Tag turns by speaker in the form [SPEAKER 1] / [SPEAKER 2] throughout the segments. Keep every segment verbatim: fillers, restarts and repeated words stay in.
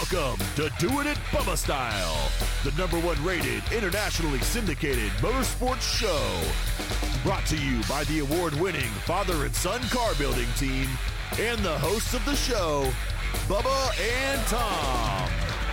[SPEAKER 1] Welcome to Doing It Bubba Style, the number one rated, internationally syndicated motorsports show. Brought to you by the award-winning father and son car building team and the hosts of the show, Bubba and Tom.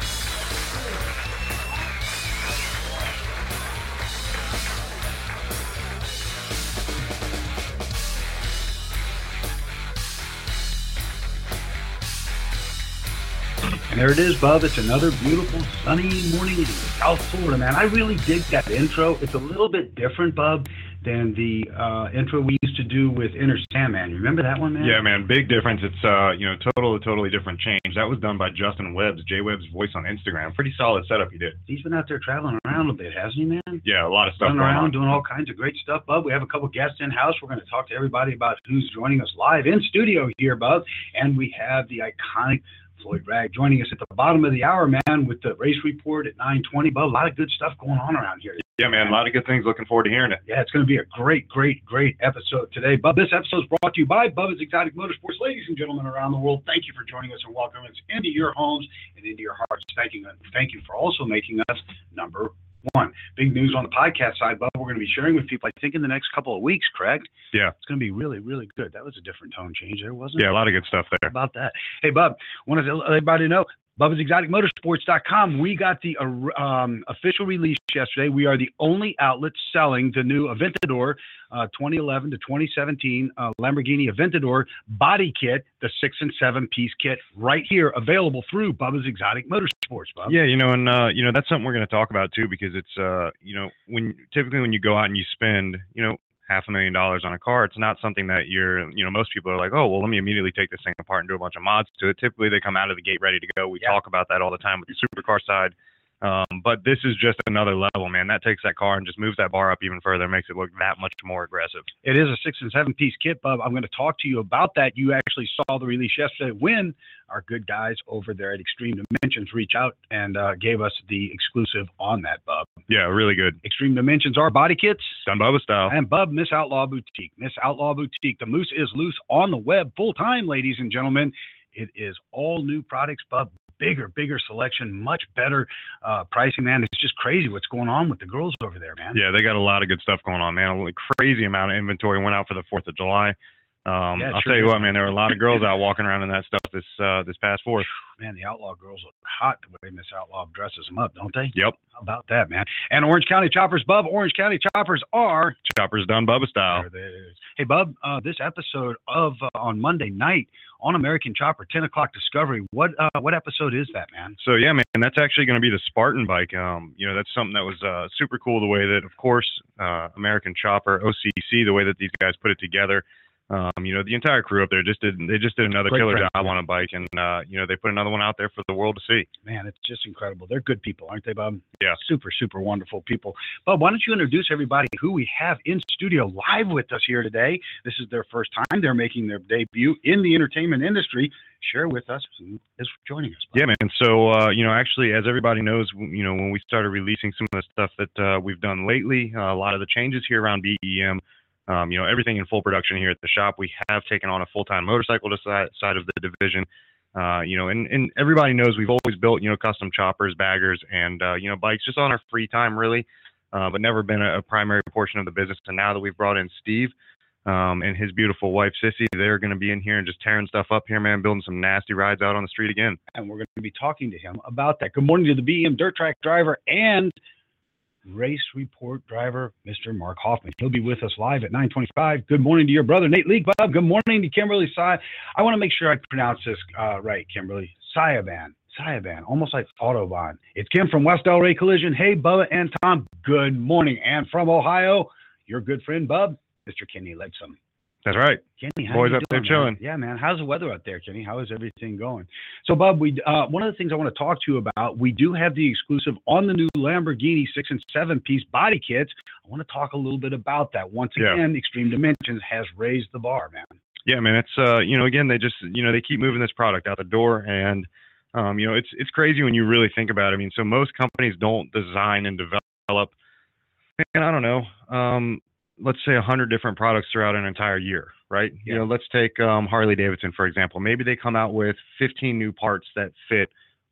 [SPEAKER 2] And there it is, Bub. It's another beautiful sunny morning in South Florida, man. I really dig that intro. It's a little bit different, Bub, than the uh, intro we used to do with Inner Sandman. You remember that one, man?
[SPEAKER 3] Yeah, man. Big difference. It's, uh, you know, total, totally different change. That was done by Justin Webbs, J-Webb's voice on Instagram. Pretty solid setup he did.
[SPEAKER 2] He's been out there traveling around a bit, hasn't he, man?
[SPEAKER 3] Yeah, a lot of stuff
[SPEAKER 2] Running
[SPEAKER 3] going
[SPEAKER 2] around,
[SPEAKER 3] on.
[SPEAKER 2] doing all kinds of great stuff, Bub. We have a couple guests in-house. We're going to talk to everybody about who's joining us live in studio here, Bub. And we have the iconic Floyd Bragg joining us at the bottom of the hour, man, with the race report at nine twenty. Bub, a lot of good stuff going on around here.
[SPEAKER 3] Yeah, man, a lot of good things. Looking forward to hearing it.
[SPEAKER 2] Yeah, it's going to be a great, great, great episode today. Bub, this episode is brought to you by Bubba's Exotic Motorsports. Ladies and gentlemen around the world, thank you for joining us and welcoming us into your homes and into your hearts. Thank you, thank you for also making us number one. Big news on the podcast side, Bub, we're going to be sharing with people, I think, in the next couple of weeks, correct?
[SPEAKER 3] Yeah.
[SPEAKER 2] It's going to be really, really good. That was a different tone change there, wasn't it?
[SPEAKER 3] Yeah, a lot of good stuff there.
[SPEAKER 2] How about that? Hey, Bub, want to let everybody know, Bubba's Exotic Motorsports dot com. We got the um, official release yesterday. We are the only outlet selling the new Aventador uh, twenty eleven to twenty seventeen uh, Lamborghini Aventador body kit, the six and seven piece kit, right here, available through Bubba's Exotic Motorsports. Bub.
[SPEAKER 3] Yeah, you know, and uh, you know that's something we're going to talk about too, because it's uh, you know, when typically when you go out and you spend, you know, half a million dollars on a car, it's not something that you're, you know, most people are like, oh, well, let me immediately take this thing apart and do a bunch of mods to it. Typically, they come out of the gate ready to go. We
[SPEAKER 2] Yeah.
[SPEAKER 3] talk about that all the time with the supercar side. Um, but this is just another level, man. That takes that car and just moves that bar up even further, makes it look that much more aggressive.
[SPEAKER 2] It is a six and seven piece kit, Bub. I'm going to talk to you about that. You actually saw the release yesterday when our good guys over there at Extreme Dimensions reached out and uh, gave us the exclusive on that, Bub.
[SPEAKER 3] Yeah, really good.
[SPEAKER 2] Extreme Dimensions are body kits.
[SPEAKER 3] Done Bubba style.
[SPEAKER 2] And Bub, Miss Outlaw Boutique. Miss Outlaw Boutique. The moose is loose on the web full time, ladies and gentlemen. It is all new products, Bub. Bigger, bigger selection, much better uh, pricing, man. It's just crazy what's going on with the girls over there, man.
[SPEAKER 3] Yeah, they got a lot of good stuff going on, man. A crazy amount of inventory went out for the fourth of July. Um,
[SPEAKER 2] Yeah,
[SPEAKER 3] I'll
[SPEAKER 2] sure
[SPEAKER 3] tell you
[SPEAKER 2] did.
[SPEAKER 3] what, man, there were a lot of girls out walking around in that stuff this uh, this past fourth.
[SPEAKER 2] Man, the Outlaw girls look hot the way Miss Outlaw dresses them up, don't they?
[SPEAKER 3] Yep.
[SPEAKER 2] How about that, man? And Orange County Choppers, Bub. Orange County Choppers are.
[SPEAKER 3] Choppers done Bubba style.
[SPEAKER 2] There it is. Hey, Bub, uh, this episode of uh, on Monday night on American Chopper, ten o'clock Discovery. What uh, what episode is that, man?
[SPEAKER 3] So, yeah, man, that's actually going to be the Spartan bike. Um, you know, that's something that was uh, super cool, the way that, of course, uh, American Chopper, O C C, the way that these guys put it together. Um, you know, the entire crew up there just did, they just did another
[SPEAKER 2] Great
[SPEAKER 3] killer
[SPEAKER 2] friend,
[SPEAKER 3] job
[SPEAKER 2] man.
[SPEAKER 3] on a bike. And, uh, you know, they put another one out there for the world to see.
[SPEAKER 2] Man, it's just incredible. They're good people, aren't they, Bub?
[SPEAKER 3] Yeah.
[SPEAKER 2] Super, super wonderful people. Bub, why don't you introduce everybody who we have in studio live with us here today? This is their first time. They're making their debut in the entertainment industry. Share with us who is joining us, Bub.
[SPEAKER 3] Yeah, man. So, uh, you know, actually, as everybody knows, you know, when we started releasing some of the stuff that uh, we've done lately, uh, a lot of the changes here around B E M, um, you know, everything in full production here at the shop, we have taken on a full-time motorcycle side, side of the division. Uh, you know, and, and everybody knows we've always built, you know, custom choppers, baggers, and, uh, you know, bikes just on our free time, really, uh, but never been a, a primary portion of the business. And now that we've brought in Steve um, and his beautiful wife, Sissy, they're going to be in here and just tearing stuff up here, man, building some nasty rides out on the street again.
[SPEAKER 2] And we're going to be talking to him about that. Good morning to the B E M Dirt Track driver and race report driver, Mister Mark Hoffman. He'll be with us live at nine twenty-five. Good morning to your brother, Nate Leake, Bob. Good morning to Kimberly Sy. I want to make sure I pronounce this uh, right, Kimberly. Syaban. Syaban, almost like Autobahn. It's Kim from West El Rey Collision. Hey, Bubba and Tom, good morning. And from Ohio, your good friend, Bub, Mister Kenny Ledsom.
[SPEAKER 3] That's right.
[SPEAKER 2] Kenny, how
[SPEAKER 3] Boys
[SPEAKER 2] you
[SPEAKER 3] up there
[SPEAKER 2] doing,
[SPEAKER 3] chilling.
[SPEAKER 2] man? Yeah, man. How's the weather out there, Kenny? How is everything going? So, Bub, we uh, one of the things I want to talk to you about, we do have the exclusive on the new Lamborghini six and seven piece body kits. I want to talk a little bit about that. Once
[SPEAKER 3] Yeah.
[SPEAKER 2] again, Extreme Dimensions has raised the bar, man.
[SPEAKER 3] Yeah, man. It's uh, you know, again, they just, you know, they keep moving this product out the door, and um, you know, it's it's crazy when you really think about it. I mean, so most companies don't design and develop, and I don't know, um, let's say a hundred different products throughout an entire year, right?
[SPEAKER 2] Yeah.
[SPEAKER 3] You know, let's take um, Harley Davidson, for example. Maybe they come out with fifteen new parts that fit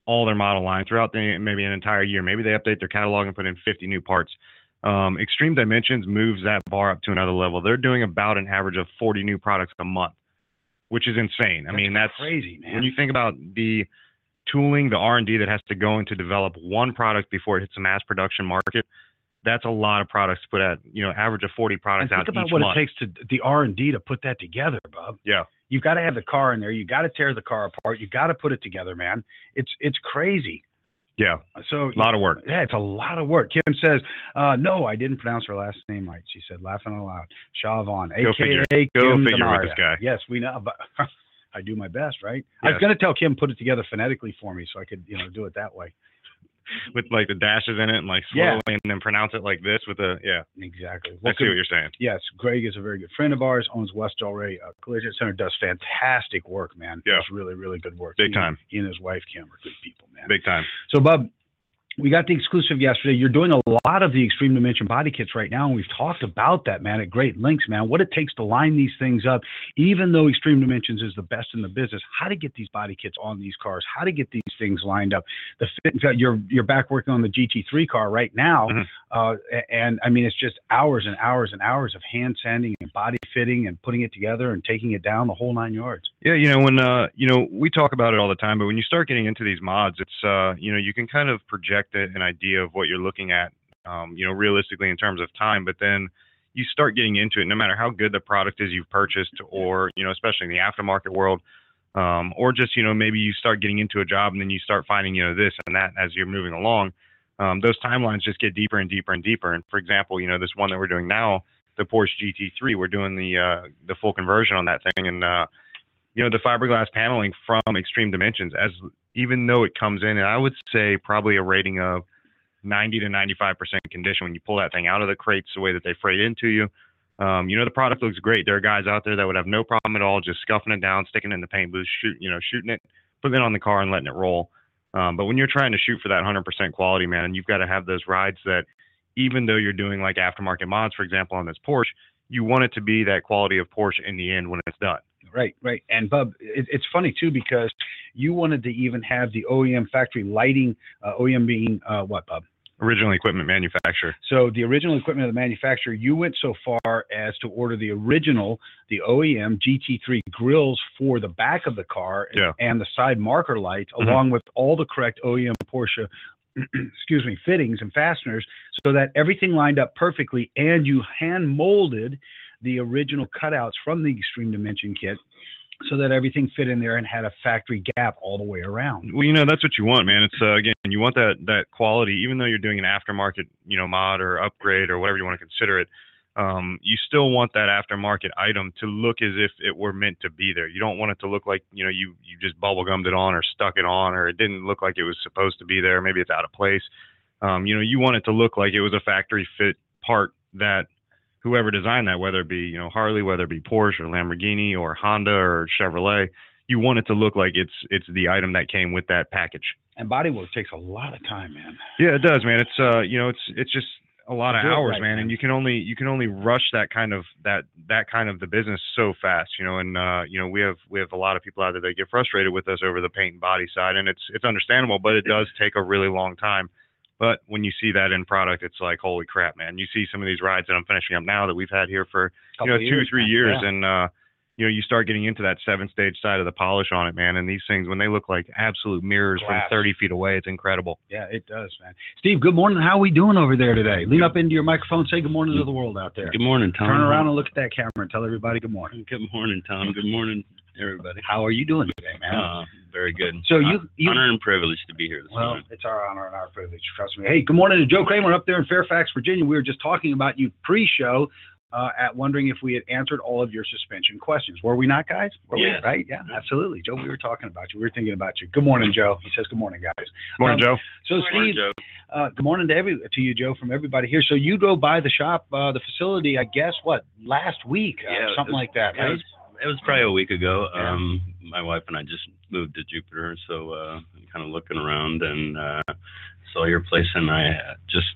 [SPEAKER 3] all their model line throughout the, maybe an entire year. Maybe they update their catalog and put in fifty new parts. Um, Extreme Dimensions moves that bar up to another level. They're doing about an average of forty new products a month, which is insane. I
[SPEAKER 2] that's
[SPEAKER 3] mean, that's
[SPEAKER 2] crazy, man.
[SPEAKER 3] When you think about the tooling, the R and D that has to go into develop one product before it hits a mass production market, that's a lot of products to put at, you know, average of forty products
[SPEAKER 2] and
[SPEAKER 3] out
[SPEAKER 2] think about
[SPEAKER 3] each
[SPEAKER 2] what
[SPEAKER 3] month.
[SPEAKER 2] it takes to the R and D to put that together, Bob.
[SPEAKER 3] Yeah.
[SPEAKER 2] You've got to have the car in there. You got to tear the car apart. You got to put it together, man. It's it's crazy.
[SPEAKER 3] Yeah.
[SPEAKER 2] So
[SPEAKER 3] A lot of work.
[SPEAKER 2] Yeah, it's a lot of work. Kim says, uh, no, I didn't pronounce her last name right. She said, laughing aloud. Shavon,
[SPEAKER 3] Go
[SPEAKER 2] A K A
[SPEAKER 3] figure. Go
[SPEAKER 2] Kim
[SPEAKER 3] figure with
[SPEAKER 2] Denaria.
[SPEAKER 3] this guy.
[SPEAKER 2] Yes, we know, but I do my best, right? I was
[SPEAKER 3] Yes.
[SPEAKER 2] going to tell Kim put it together phonetically for me so I could, you know, do it that way.
[SPEAKER 3] With like the dashes in it and like
[SPEAKER 2] Yeah.
[SPEAKER 3] slowly and then pronounce it like this with a, yeah.
[SPEAKER 2] Exactly.
[SPEAKER 3] I
[SPEAKER 2] Well,
[SPEAKER 3] see what you're saying.
[SPEAKER 2] yes, Greg is a very good friend of ours, owns West Delray uh, Collision Center, does fantastic work, man.
[SPEAKER 3] Yeah.
[SPEAKER 2] Does really, really good work.
[SPEAKER 3] Big
[SPEAKER 2] He-
[SPEAKER 3] time.
[SPEAKER 2] He and his wife, Kim, are good people, man.
[SPEAKER 3] Big time.
[SPEAKER 2] So, Bub, we got the exclusive yesterday. You're doing a lot of the Extreme Dimension body kits right now, and we've talked about that, man, at great lengths, man. What it takes to line these things up, even though Extreme Dimensions is the best in the business, how to get these body kits on these cars, how to get these things lined up. The fit, in fact, you're you're back working on the G T three car right now,
[SPEAKER 3] Mhm.
[SPEAKER 2] uh, and I mean, it's just hours and hours and hours of hand sanding and body fitting and putting it together and taking it down the whole nine yards.
[SPEAKER 3] Yeah, you know, when uh, you know, we talk about it all the time, but when you start getting into these mods, it's uh, you know, you can kind of project a, an idea of what you're looking at, um, you know, realistically in terms of time, but then you start getting into it, no matter how good the product is you've purchased, or, you know, especially in the aftermarket world, um, or just, you know, maybe you start getting into a job and then you start finding, you know, this and that as you're moving along. Um, those timelines just get deeper and deeper and deeper. And for example, you know, this one that we're doing now, the Porsche G T three, we're doing the uh, the full conversion on that thing, and uh, you know, the fiberglass paneling from Extreme Dimensions, as even though it comes in, and I would say probably a rating of ninety to ninety-five percent condition when you pull that thing out of the crates, the way that they freight into you. Um, you know, the product looks great. There are guys out there that would have no problem at all just scuffing it down, sticking it in the paint booth, shoot, you know, shooting it, putting it on the car and letting it roll. Um, but when you're trying to shoot for that one hundred percent quality, man, and you've got to have those rides that, even though you're doing like aftermarket mods, for example, on this Porsche, you want it to be that quality of Porsche in the end when it's done.
[SPEAKER 2] Right, right. And Bub, it, it's funny too, because you wanted to even have the O E M factory lighting, uh, O E M being uh, what, Bub?
[SPEAKER 3] Original equipment manufacturer.
[SPEAKER 2] So the original equipment of the manufacturer, you went so far as to order the original, the O E M G T three grills for the back of the car,
[SPEAKER 3] Yeah.
[SPEAKER 2] and the side marker lights,
[SPEAKER 3] Mhm.
[SPEAKER 2] along with all the correct O E M Porsche, excuse me, fittings and fasteners, so that everything lined up perfectly, and you hand molded the original cutouts from the Extreme Dimension kit, so that everything fit in there and had a factory gap all the way around.
[SPEAKER 3] Well, you know, that's what you want, man. It's uh, again, you want that that quality, even though you're doing an aftermarket, you know, mod or upgrade or whatever you want to consider it. Um, you still want that aftermarket item to look as if it were meant to be there. You don't want it to look like, you know, you you just bubble gummed it on or stuck it on, or it didn't look like it was supposed to be there. Maybe it's out of place. Um, you know, you want it to look like it was a factory fit part that whoever designed that, whether it be, you know, Harley, whether it be Porsche or Lamborghini or Honda or Chevrolet, you want it to look like it's it's the item that came with that package.
[SPEAKER 2] And bodywork takes a lot of time, man.
[SPEAKER 3] Yeah, it does, man. It's uh, you know, it's it's just a lot of
[SPEAKER 2] Do it
[SPEAKER 3] hours,
[SPEAKER 2] right,
[SPEAKER 3] man,
[SPEAKER 2] man.
[SPEAKER 3] and you can only you can only rush that kind of that that kind of the business so fast, you know. And uh, you know, we have we have a lot of people out there that get frustrated with us over the paint and body side, and it's it's understandable, but it does take a really long time. But when you see that in product, it's like, holy crap, man. You see some of these rides that I'm finishing up now that we've had here for, you know,
[SPEAKER 2] Couple
[SPEAKER 3] two,
[SPEAKER 2] years,
[SPEAKER 3] three
[SPEAKER 2] man.
[SPEAKER 3] years.
[SPEAKER 2] Yeah.
[SPEAKER 3] And, uh, you know, you start getting into that seven stage side of the polish on it, man. And these things, when they look like absolute mirrors
[SPEAKER 2] Glass.
[SPEAKER 3] from thirty feet away, it's incredible.
[SPEAKER 2] Yeah, it does, man. Steve, good morning. How are we doing over there today? Lean up into your microphone. Say good morning to the world out there.
[SPEAKER 4] Good morning, Tom.
[SPEAKER 2] Turn around and look at that camera and tell everybody good morning.
[SPEAKER 4] Good morning, Tom. Good morning, everybody.
[SPEAKER 2] How are you doing today, man?
[SPEAKER 4] Uh, very good.
[SPEAKER 2] So you-
[SPEAKER 4] Uh,
[SPEAKER 2] you-
[SPEAKER 4] honor and privilege to be here this
[SPEAKER 2] Well,
[SPEAKER 4] morning.
[SPEAKER 2] it's our honor and our privilege. Trust me. Hey, good morning to Joe Kramer up there in Fairfax, Virginia. We were just talking about you pre-show, uh, at wondering if we had answered all of your suspension questions. Were we not, guys? Were
[SPEAKER 4] Yes.
[SPEAKER 2] we? Right? Yeah, absolutely. Joe, we were talking about you. We were thinking about you. Good morning, Joe. He says good morning, guys.
[SPEAKER 3] Morning,
[SPEAKER 2] Um,
[SPEAKER 3] Joe.
[SPEAKER 2] So,
[SPEAKER 4] Good morning,
[SPEAKER 2] Steve,
[SPEAKER 4] Joe.
[SPEAKER 2] uh, good morning to every to you, Joe, from everybody here. So you drove by the shop, uh, the facility, I guess, what, last week, uh,
[SPEAKER 4] Yeah, it
[SPEAKER 2] something
[SPEAKER 4] was-
[SPEAKER 2] like that,
[SPEAKER 4] It
[SPEAKER 2] right?
[SPEAKER 4] was, it was probably a week ago.
[SPEAKER 2] Yeah.
[SPEAKER 4] Um, my wife and I just moved to Jupiter, so uh, kind of looking around and uh, saw your place, and I uh, just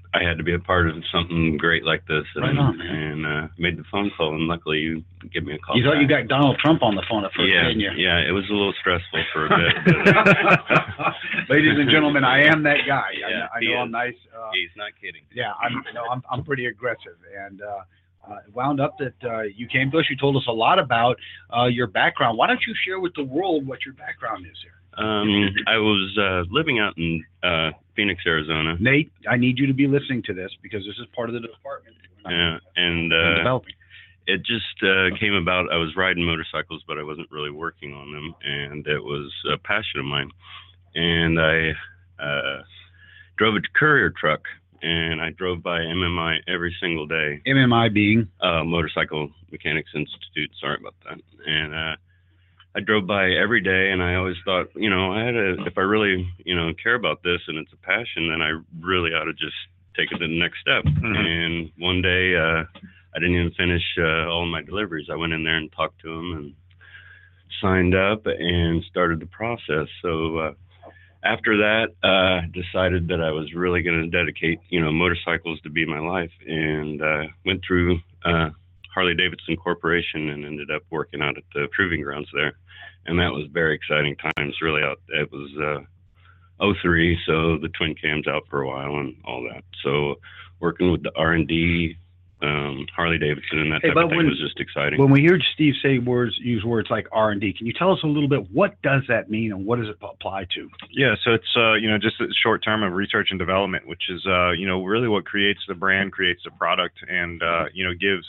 [SPEAKER 4] I had to be a part of something great like this, and,
[SPEAKER 2] Right on, man.
[SPEAKER 4] and uh, made the phone call, and luckily you gave me a call.
[SPEAKER 2] You thought
[SPEAKER 4] back.
[SPEAKER 2] you got Donald Trump on the phone at first,
[SPEAKER 4] yeah,
[SPEAKER 2] didn't you?
[SPEAKER 4] yeah, it was a little stressful for a bit. But, uh,
[SPEAKER 2] Ladies and gentlemen, I am that guy. I,
[SPEAKER 4] Yeah,
[SPEAKER 2] know- I
[SPEAKER 4] he
[SPEAKER 2] know
[SPEAKER 4] is.
[SPEAKER 2] I'm nice. Uh,
[SPEAKER 4] he's not kidding.
[SPEAKER 2] yeah, I'm, no, I'm, I'm pretty aggressive. And uh, uh, it wound up that uh, you came to us. You told us a lot about uh, your background. Why don't you share with the world what your background is here?
[SPEAKER 4] Um, I was uh, living out in uh, Phoenix, Arizona.
[SPEAKER 2] Nate, I need you to be listening to this because this is part of the department.
[SPEAKER 4] Yeah, and
[SPEAKER 2] We're
[SPEAKER 4] uh,
[SPEAKER 2] developing.
[SPEAKER 4] it just uh, came about. I was riding motorcycles, but I wasn't really working on them, and it was a passion of mine. And I uh, drove a courier truck, and I drove by M M I every single day.
[SPEAKER 2] M M I being?
[SPEAKER 4] Uh, Motorcycle Mechanics Institute. Sorry about that. And uh, I drove by every day, and I always thought, you know, I had a, if I really, you know, care about this and it's a passion, then I really ought to just take it to the next step.
[SPEAKER 3] Mhm.
[SPEAKER 4] And one day, uh, I didn't even finish uh, all my deliveries. I went in there and talked to them and signed up and started the process. So uh, after that, uh, decided that I was really going to dedicate, you know, motorcycles to be my life, and uh, went through uh, Harley Davidson Corporation and ended up working out at the proving grounds there. And that was very exciting times. Really, out it was uh, oh three, so the twin cam's out for a while and all that. So working with the R and D, um, Harley Davidson, and that
[SPEAKER 2] Hey,
[SPEAKER 4] type
[SPEAKER 2] but
[SPEAKER 4] of thing
[SPEAKER 2] when-
[SPEAKER 4] was just exciting.
[SPEAKER 2] When we hear Steve say words, use words like R and D, can you tell us a little bit what does that mean and what does it apply to?
[SPEAKER 3] Yeah, so it's uh, you know just a short term of research and development, which is uh, you know really what creates the brand, creates the product, and uh, you know gives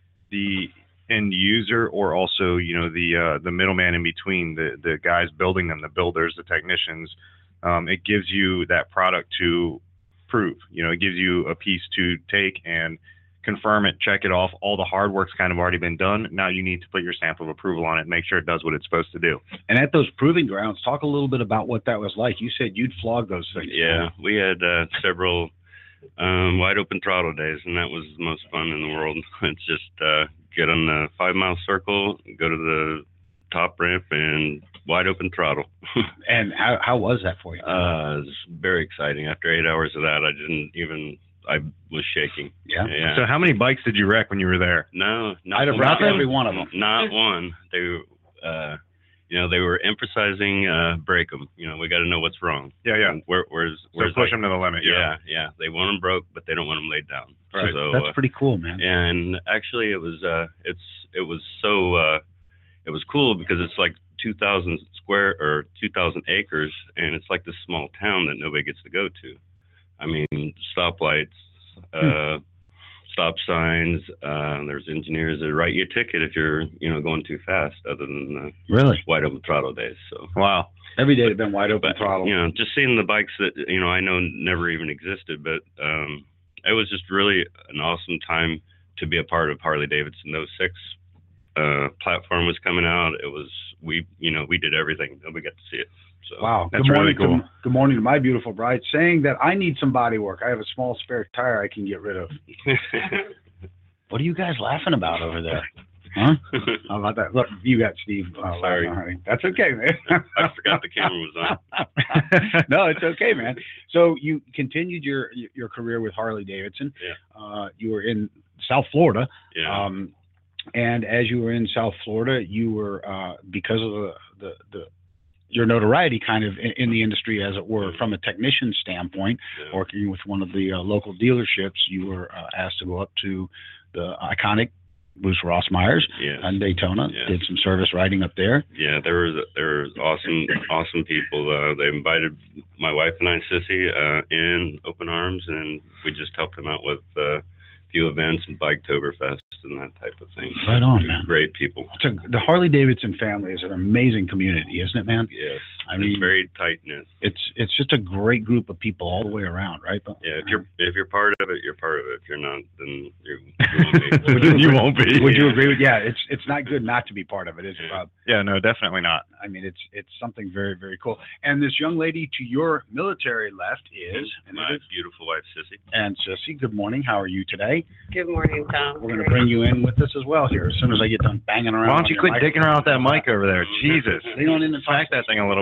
[SPEAKER 3] the end user or also you know the uh, the middleman in between, the the guys building them, the builders, the technicians. Um, it gives you that product to prove. You know, it gives you a piece to take and confirm it, check it off. All the hard work's kind of already been done. Now you need to put your stamp of approval on it, make sure it does what it's supposed to do.
[SPEAKER 2] And at those proving grounds, talk a little bit about what that was like. You said you'd flog those things.
[SPEAKER 4] Yeah, we had uh, several um, wide open throttle days, and that was the most fun in the world. It's just uh, get on the five mile circle, go to the top ramp, and wide open throttle.
[SPEAKER 2] And how, how was that for you?
[SPEAKER 4] uh, it was very exciting. After eight hours of that, I didn't even. I was shaking.
[SPEAKER 2] Yeah.
[SPEAKER 4] Yeah.
[SPEAKER 3] So how many bikes did you wreck when you were there?
[SPEAKER 4] No, not,
[SPEAKER 2] I'd have
[SPEAKER 4] not
[SPEAKER 2] wrecked every one of them.
[SPEAKER 4] Not one. They, were, uh, you know, they were emphasizing uh, break them. You know, we got to know what's wrong.
[SPEAKER 3] Yeah, yeah.
[SPEAKER 4] And Where, where's,
[SPEAKER 3] So
[SPEAKER 4] where's
[SPEAKER 3] push
[SPEAKER 4] like-
[SPEAKER 3] them to the limit.
[SPEAKER 4] Yeah, yeah. They want them broke, but they don't want them laid down.
[SPEAKER 3] Right.
[SPEAKER 4] So,
[SPEAKER 2] That's
[SPEAKER 4] uh,
[SPEAKER 2] pretty cool, man.
[SPEAKER 4] and actually, it was uh, it's it was so uh, it was cool because it's like two thousand square or two thousand acres, and it's like this small town that nobody gets to go to. I mean, stoplights, uh, stop signs. Uh, there's engineers that write you a ticket if you're you know going too fast, other than the
[SPEAKER 2] Really?
[SPEAKER 4] wide open throttle days. So.
[SPEAKER 3] Wow.
[SPEAKER 2] Every day had been wide open
[SPEAKER 4] But,
[SPEAKER 2] throttle.
[SPEAKER 4] you know, just seeing the bikes that, you know, I know never even existed, but um, it was just really an awesome time to be a part of Harley Davidson. oh six uh, platform was coming out. It was, we, you know, we did everything. Nobody got to see it. So.
[SPEAKER 2] Wow.
[SPEAKER 3] That's
[SPEAKER 2] good morning,
[SPEAKER 3] really cool.
[SPEAKER 2] to, good morning to my beautiful bride, saying that I need some body work. I have a small spare tire I can get rid of. What are you guys laughing about over there? Huh? How about that? Look, you got Steve. Uh,
[SPEAKER 4] Sorry.
[SPEAKER 2] laughing. That's okay, man.
[SPEAKER 4] I forgot the camera was on.
[SPEAKER 2] No, it's okay, man. So you continued your your career with Harley Davidson.
[SPEAKER 4] Yeah.
[SPEAKER 2] Uh, you were in South Florida.
[SPEAKER 4] Yeah.
[SPEAKER 2] Um, and as you were in South Florida, you were uh, because of the, the the your notoriety, kind of in, in the industry, as it were, from a technician standpoint,
[SPEAKER 4] yeah.
[SPEAKER 2] working with one of the uh, local dealerships, you were uh, asked to go up to the iconic Bruce Ross Myers
[SPEAKER 4] Yes.
[SPEAKER 2] in Daytona.
[SPEAKER 4] Yes.
[SPEAKER 2] Did some service riding up there.
[SPEAKER 4] Yeah, there was there was awesome awesome people. Uh, they invited my wife and I, Sissy, uh, in open arms, and we just helped them out with uh, a few events and Biketoberfest and that type of thing.
[SPEAKER 2] Right on, man.
[SPEAKER 4] Great people.
[SPEAKER 2] It's a, the Harley Davidson family is an amazing community, isn't it, man?
[SPEAKER 4] Yes,
[SPEAKER 2] I
[SPEAKER 4] it's
[SPEAKER 2] mean,
[SPEAKER 4] very tight knit.
[SPEAKER 2] it's it's just a great group of people all the way around, right? But,
[SPEAKER 4] Yeah, if you're if you're part of it, you're part of it. If you're not, then you're, you won't be.
[SPEAKER 2] Would you,
[SPEAKER 3] You won't be.
[SPEAKER 2] Would you agree with? Yeah, it's it's not good not to be part of it, is it,
[SPEAKER 4] Yeah.
[SPEAKER 2] Rob?
[SPEAKER 3] Yeah, no, definitely not.
[SPEAKER 2] I mean, it's it's something very very cool. And this young lady to your military left is and,
[SPEAKER 4] My beautiful wife, Sissy.
[SPEAKER 2] and Sissy. Good morning. How are you today?
[SPEAKER 5] Good morning, Tom.
[SPEAKER 2] We're going to bring you in with us as well here as soon as I get done banging around.
[SPEAKER 3] Why
[SPEAKER 2] on
[SPEAKER 3] don't you
[SPEAKER 2] your
[SPEAKER 3] quit
[SPEAKER 2] microphone.
[SPEAKER 3] dicking around with that mic over there? Jesus.
[SPEAKER 2] Lean on in and
[SPEAKER 3] Smack that thing a little bit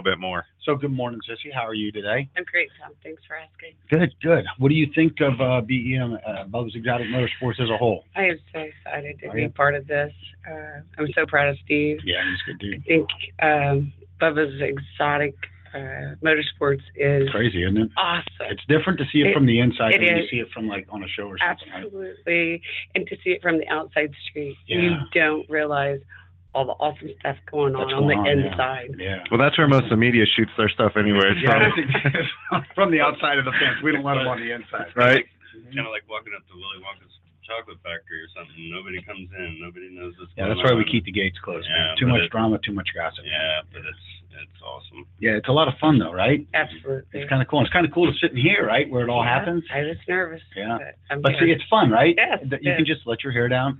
[SPEAKER 3] bit more.
[SPEAKER 2] So good morning, Sissy. How are you today?
[SPEAKER 5] I'm great, Tom. Thanks for asking.
[SPEAKER 2] Good, good. What do you think of uh, B E M, uh, Bubba's Exotic Motorsports as a whole?
[SPEAKER 5] I am so excited to
[SPEAKER 2] Oh,
[SPEAKER 5] be
[SPEAKER 2] yeah.
[SPEAKER 5] part of this. Uh, I'm so proud of Steve.
[SPEAKER 2] Yeah, he's a good
[SPEAKER 5] I
[SPEAKER 2] dude.
[SPEAKER 5] think um, Bubba's Exotic uh, Motorsports is
[SPEAKER 2] Crazy, isn't it?
[SPEAKER 5] awesome.
[SPEAKER 2] It's different to see it,
[SPEAKER 5] It-
[SPEAKER 2] from the inside
[SPEAKER 5] it
[SPEAKER 2] than you
[SPEAKER 5] is.
[SPEAKER 2] see it from like on a show or something. Right?
[SPEAKER 5] Absolutely. And to see it from the outside street, you
[SPEAKER 2] Yeah.
[SPEAKER 5] don't realize all the awesome stuff going on
[SPEAKER 2] That's
[SPEAKER 5] on the
[SPEAKER 2] going on, yeah.
[SPEAKER 5] inside.
[SPEAKER 2] Yeah.
[SPEAKER 3] Well, that's where most of the media shoots their stuff anyway. So.
[SPEAKER 2] Yeah, from the outside of the fence. We don't let them on the inside.
[SPEAKER 3] Right?
[SPEAKER 4] Kind of like walking up to Willy Wonka's chocolate factory or something. Nobody comes in. Nobody knows what's
[SPEAKER 2] Yeah,
[SPEAKER 4] going
[SPEAKER 2] that's why we
[SPEAKER 4] on.
[SPEAKER 2] keep the gates closed. man.
[SPEAKER 4] Yeah,
[SPEAKER 2] Too
[SPEAKER 4] but
[SPEAKER 2] much
[SPEAKER 4] it-
[SPEAKER 2] drama, too much gossip.
[SPEAKER 4] Yeah, but it's it's awesome.
[SPEAKER 2] Yeah, it's a lot of fun though, right?
[SPEAKER 5] Absolutely.
[SPEAKER 2] It's kind of cool. It's kind of cool to sit in here, right, where it all
[SPEAKER 5] Yeah,
[SPEAKER 2] happens.
[SPEAKER 5] I was nervous.
[SPEAKER 2] Yeah.
[SPEAKER 5] But, I'm
[SPEAKER 2] But
[SPEAKER 5] here.
[SPEAKER 2] see, it's fun, right?
[SPEAKER 5] Yes,
[SPEAKER 2] That You
[SPEAKER 5] yes.
[SPEAKER 2] can just let your hair down.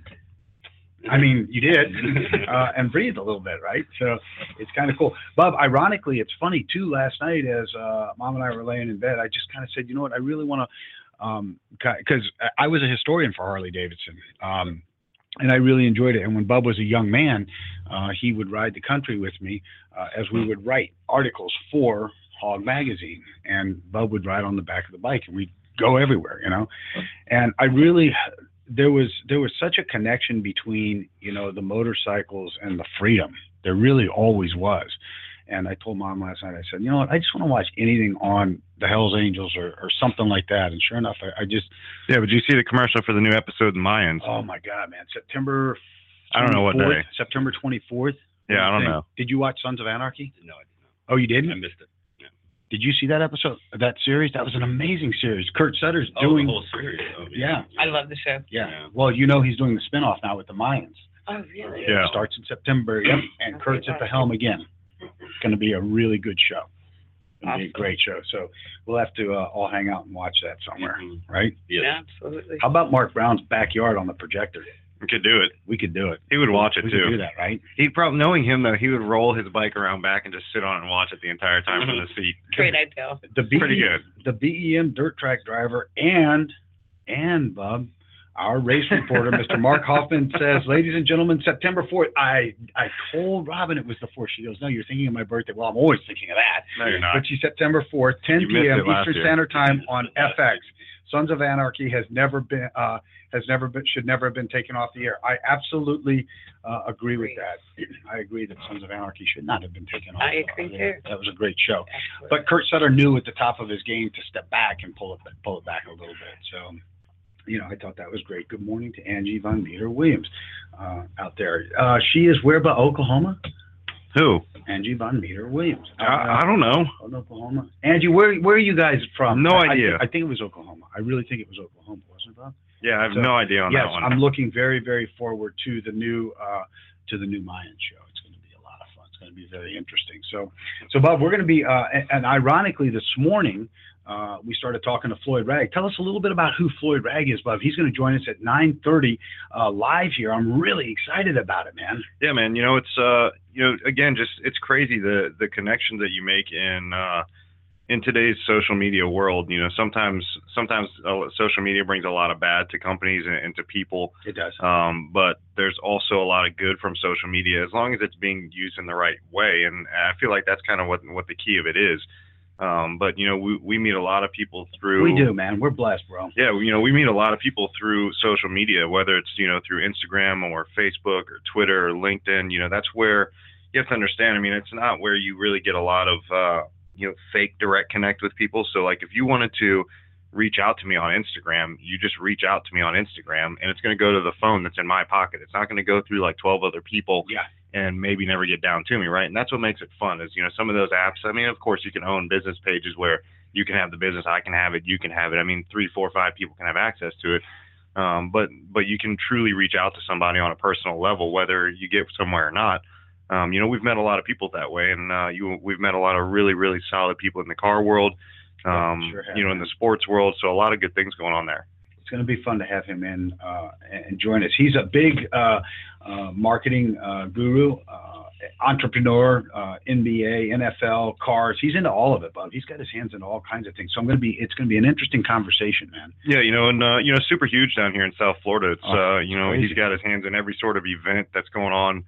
[SPEAKER 2] I mean, you did, uh, and breathe a little bit, right? So it's kind of cool. Bob, ironically, it's funny too. Last night, as uh, Mom and I were laying in bed, I just kind of said, you know what, I really want to, um, because I was a historian for Harley Davidson, um, and I really enjoyed it. And when Bub was a young man, uh, he would ride the country with me uh, as we would write articles for Hog Magazine, and Bub would ride on the back of the bike, and we'd go everywhere, you know. And I really. There was there was such a connection between, you know, the motorcycles and the freedom. There really always was. And I told Mom last night, I said, you know what, I just want to watch anything on the Hells Angels or, or something like that. And sure enough, I, I just,
[SPEAKER 3] Yeah, but did you see the commercial for the new episode in Mayans?
[SPEAKER 2] oh my God, man, September
[SPEAKER 3] I don't know what
[SPEAKER 2] twenty-fourth,
[SPEAKER 3] day.
[SPEAKER 2] September twenty-fourth.
[SPEAKER 3] Yeah, I don't
[SPEAKER 2] Thing.
[SPEAKER 3] know.
[SPEAKER 2] Did you watch Sons of Anarchy?
[SPEAKER 4] No, I didn't
[SPEAKER 2] Oh, you
[SPEAKER 4] know. I
[SPEAKER 2] didn't?
[SPEAKER 4] missed it.
[SPEAKER 2] Did you see that episode, that series? That was an amazing series. Kurt Sutter's
[SPEAKER 4] Oh,
[SPEAKER 2] doing,
[SPEAKER 4] the whole series. Oh,
[SPEAKER 2] yeah,
[SPEAKER 5] I love the show.
[SPEAKER 2] yeah.
[SPEAKER 4] Yeah.
[SPEAKER 2] Well, you know, he's doing the spinoff now with the Mayans.
[SPEAKER 5] Oh, really?
[SPEAKER 3] Yeah.
[SPEAKER 2] It starts in September, yep, and
[SPEAKER 5] Okay,
[SPEAKER 2] Kurt's at the
[SPEAKER 5] gotcha.
[SPEAKER 2] helm again. It's going to be a really good show. It's going to be a
[SPEAKER 5] Awesome.
[SPEAKER 2] great show. So we'll have to uh, all hang out and watch that somewhere,
[SPEAKER 4] Mhm.
[SPEAKER 2] right?
[SPEAKER 4] Yes.
[SPEAKER 5] Yeah, absolutely.
[SPEAKER 2] How about Mark Brown's backyard on the projector?
[SPEAKER 3] We could do it.
[SPEAKER 2] We could do it.
[SPEAKER 3] He would watch it
[SPEAKER 2] we
[SPEAKER 3] too.
[SPEAKER 2] could do that, right?
[SPEAKER 3] He probably, knowing him though, he would roll his bike around back and just sit on it and watch it the entire time from the seat.
[SPEAKER 5] Great idea.
[SPEAKER 2] The B-
[SPEAKER 3] Pretty good.
[SPEAKER 2] The B E M dirt track driver and and Bub, our race reporter, Mister Mark Hoffman says, ladies and gentlemen, September fourth. I I told Robin it was the fourth. She goes, no, you're thinking of my birthday. Well, I'm always thinking of that.
[SPEAKER 3] No, you're not.
[SPEAKER 2] But she's September fourth, ten
[SPEAKER 3] You missed
[SPEAKER 2] p.m.
[SPEAKER 3] it last
[SPEAKER 2] Eastern
[SPEAKER 3] year.
[SPEAKER 2] Standard Time on F X. Sons of Anarchy has never been uh, has never been should never have been taken off the air. I absolutely uh, agree with that. I agree that Sons of Anarchy should not have been taken off.
[SPEAKER 5] I agree
[SPEAKER 2] the
[SPEAKER 5] too.
[SPEAKER 2] air. That was a great show.
[SPEAKER 5] Absolutely.
[SPEAKER 2] But Kurt Sutter knew at the top of his game to step back and pull it pull it back a little bit. So, you know, I thought that was great. Good morning to Angie Von Meter Williams uh, out there. Uh, she is where about Oklahoma?
[SPEAKER 3] Who?
[SPEAKER 2] Angie Von Meter Williams.
[SPEAKER 3] I, I don't know.
[SPEAKER 2] Out in Oklahoma. Angie, where where are you guys from?
[SPEAKER 3] No
[SPEAKER 2] I- I
[SPEAKER 3] idea.
[SPEAKER 2] thi- I, think it was Oklahoma. I really think it was Oklahoma, wasn't it, Bob?
[SPEAKER 3] Yeah, I have
[SPEAKER 2] So,
[SPEAKER 3] no idea on
[SPEAKER 2] yes,
[SPEAKER 3] that one.
[SPEAKER 2] I'm looking very, very forward to the new uh, to the new Mayan show. It's going to be a lot of fun. It's going to be very interesting. So, so Bob, we're going to be uh, and, and ironically this morning uh, we started talking to Floyd Ragg. Tell us a little bit about who Floyd Ragg is, Bob. He's going to join us at nine thirty uh, live here. I'm really excited about it, man.
[SPEAKER 3] Yeah, man. You know, it's uh, you know, again, just it's crazy the the connections that you make in uh, in today's social media world. You know, sometimes sometimes uh, social media brings a lot of bad to companies and, and to people.
[SPEAKER 2] It does.
[SPEAKER 3] Um, but there's also a lot of good from social media as long as it's being used in the right way. And I feel like that's kind of what what the key of it is. Um, but you know, we we meet a lot of people through.
[SPEAKER 2] We do, man. We're blessed, bro.
[SPEAKER 3] Yeah, you know, we meet a lot of people through social media, whether it's, you know, through Instagram or Facebook or Twitter or LinkedIn. You know, that's where you have to understand. I mean, it's not where you really get a lot of, uh, you know, fake direct connect with people. So, like, if you wanted to reach out to me on Instagram, you just reach out to me on Instagram, and it's going to go to the phone that's in my pocket. It's not going to go through like twelve other people.
[SPEAKER 2] Yeah.
[SPEAKER 3] And maybe never get down to me, right? And that's what makes it fun is, you know, some of those apps, I mean, of course, you can own business pages where you can have the business, I can have it, you can have it. I mean, three, four, five people can have access to it. Um, but but you can truly reach out to somebody on a personal level, whether you get somewhere or not. Um, you know, we've met a lot of people that way, and uh, you we've met a lot of really, really solid people in the car world, um,
[SPEAKER 2] Sure have,
[SPEAKER 3] you know, in
[SPEAKER 2] man.
[SPEAKER 3] the sports world. So a lot of good things going on there.
[SPEAKER 2] It's going to be fun to have him in uh, and join us. He's a big uh, uh, marketing uh, guru, uh, entrepreneur, uh, N B A, N F L, cars. He's into all of it, Bob. He's got his hands in all kinds of things. So I'm going to be. It's going to be an interesting conversation, man.
[SPEAKER 3] Yeah, you know, and uh, you know, super huge down here in South Florida. It's
[SPEAKER 2] Oh,
[SPEAKER 3] uh, you know,
[SPEAKER 2] crazy.
[SPEAKER 3] he's got his hands in every sort of event that's going on.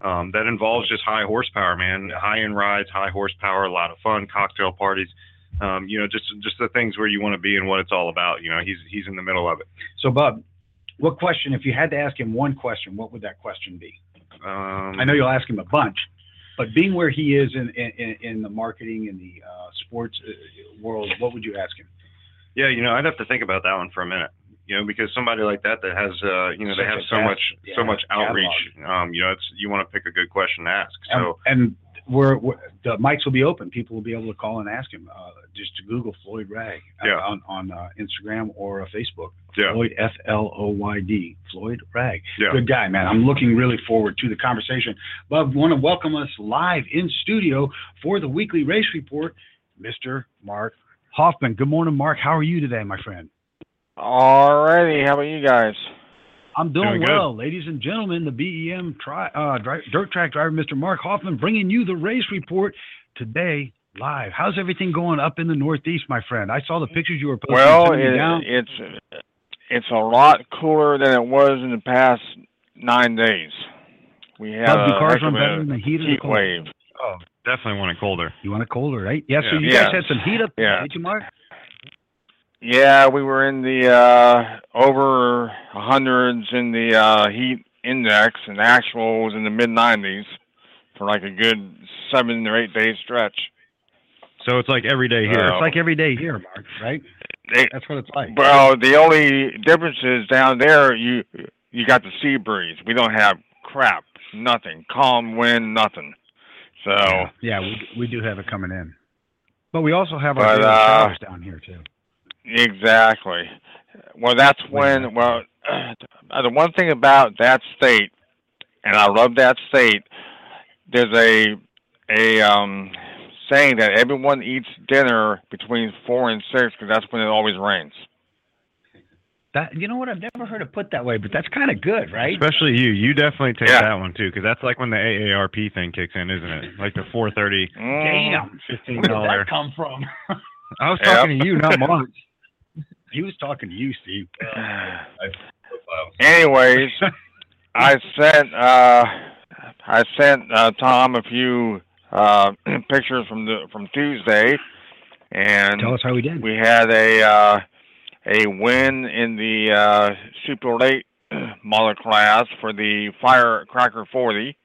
[SPEAKER 3] Um, that involves just high horsepower, man. High-end rides, high horsepower, a lot of fun, cocktail parties. Um, you know, just just the things where you want to be and what it's all about. You know, he's he's in the middle of it.
[SPEAKER 2] So, Bub, what question, if you had to ask him one question, what would that question be?
[SPEAKER 3] Um,
[SPEAKER 2] I know you'll ask him a bunch, but being where he is in in, in the marketing and the uh, sports world, what would you ask him?
[SPEAKER 3] Yeah, you know, I'd have to think about that one for a minute. You know, because somebody like that that has, uh, you know,
[SPEAKER 2] Such
[SPEAKER 3] they have
[SPEAKER 2] a
[SPEAKER 3] so
[SPEAKER 2] vast,
[SPEAKER 3] much,
[SPEAKER 2] yeah,
[SPEAKER 3] so much outreach.
[SPEAKER 2] catalog.
[SPEAKER 3] Um, you know, it's you want to pick a good question to ask. So,
[SPEAKER 2] and, and we're, we're the mics will be open. People will be able to call and ask him. Uh, just Google Floyd Ragg uh,
[SPEAKER 3] Yeah.
[SPEAKER 2] on on uh, Instagram or uh, Facebook.
[SPEAKER 3] Yeah.
[SPEAKER 2] Floyd F L O Y D. Floyd Ragg.
[SPEAKER 3] Yeah.
[SPEAKER 2] Good guy, man. I'm looking really forward to the conversation. Bub, want to welcome us live in studio for the weekly race report, Mister Mark Hoffman. Good morning, Mark. How are you today, my friend?
[SPEAKER 6] All righty. How about you guys?
[SPEAKER 2] I'm doing,
[SPEAKER 3] Doing good.
[SPEAKER 2] well, ladies and gentlemen. The B E M tri- uh, dri- dirt track driver, Mister Mark Hoffman, bringing you the race report today live. How's everything going up in the Northeast, my friend? I saw the pictures you were posting.
[SPEAKER 6] Well,
[SPEAKER 2] sending me
[SPEAKER 6] it,
[SPEAKER 2] down.
[SPEAKER 6] it's it's a lot cooler than it was in the past nine days. We had
[SPEAKER 2] Bub, do
[SPEAKER 6] a
[SPEAKER 2] cars
[SPEAKER 6] heck
[SPEAKER 2] run
[SPEAKER 6] of
[SPEAKER 2] better
[SPEAKER 6] a
[SPEAKER 2] in the heat or the
[SPEAKER 6] heat
[SPEAKER 2] cold?
[SPEAKER 6] wave.
[SPEAKER 3] oh, definitely want it colder.
[SPEAKER 2] You want it colder, right? Yeah. So
[SPEAKER 3] Yeah.
[SPEAKER 2] you
[SPEAKER 6] Yeah.
[SPEAKER 2] guys had some heat up there,
[SPEAKER 6] Yeah.
[SPEAKER 2] did you, Mark?
[SPEAKER 6] Yeah, we were in the uh, over hundreds in the uh, heat index, and actual was in the mid nineties for like a good seven or eight day stretch.
[SPEAKER 3] So it's like every day here.
[SPEAKER 6] Uh,
[SPEAKER 2] It's like every day here, Mark, right?
[SPEAKER 6] They,
[SPEAKER 2] That's what it's like.
[SPEAKER 6] well, the only difference is down there you you got the sea breeze. We don't have crap, nothing, calm wind, nothing. So,
[SPEAKER 2] yeah, yeah we we do have it coming in, but we also have our
[SPEAKER 6] But,
[SPEAKER 2] daily
[SPEAKER 6] uh,
[SPEAKER 2] showers down here too.
[SPEAKER 6] exactly. Well, that's when, well, uh, the one thing about that state, and I love that state, there's a, a um, saying that everyone eats dinner between four and six because that's when it always rains.
[SPEAKER 2] That you know what? I've never heard it put that way, but that's kind of good, right?
[SPEAKER 3] Especially you. You definitely take
[SPEAKER 6] Yeah.
[SPEAKER 3] that one too, because that's like when the A A R P thing kicks in, isn't it? Like the four thirty.
[SPEAKER 6] Mm.
[SPEAKER 2] Damn,
[SPEAKER 3] fifteen
[SPEAKER 2] where did
[SPEAKER 3] dollar.
[SPEAKER 2] that come from?
[SPEAKER 3] I was
[SPEAKER 6] Yep.
[SPEAKER 3] talking to you, not Mark.
[SPEAKER 2] He was talking to you, Steve.
[SPEAKER 6] Anyways, I sent uh, I sent uh, Tom a few uh, pictures from the from Tuesday, and
[SPEAKER 2] Tell us how we did.
[SPEAKER 6] we had a uh, a win in the uh, super late model class for the Firecracker forty,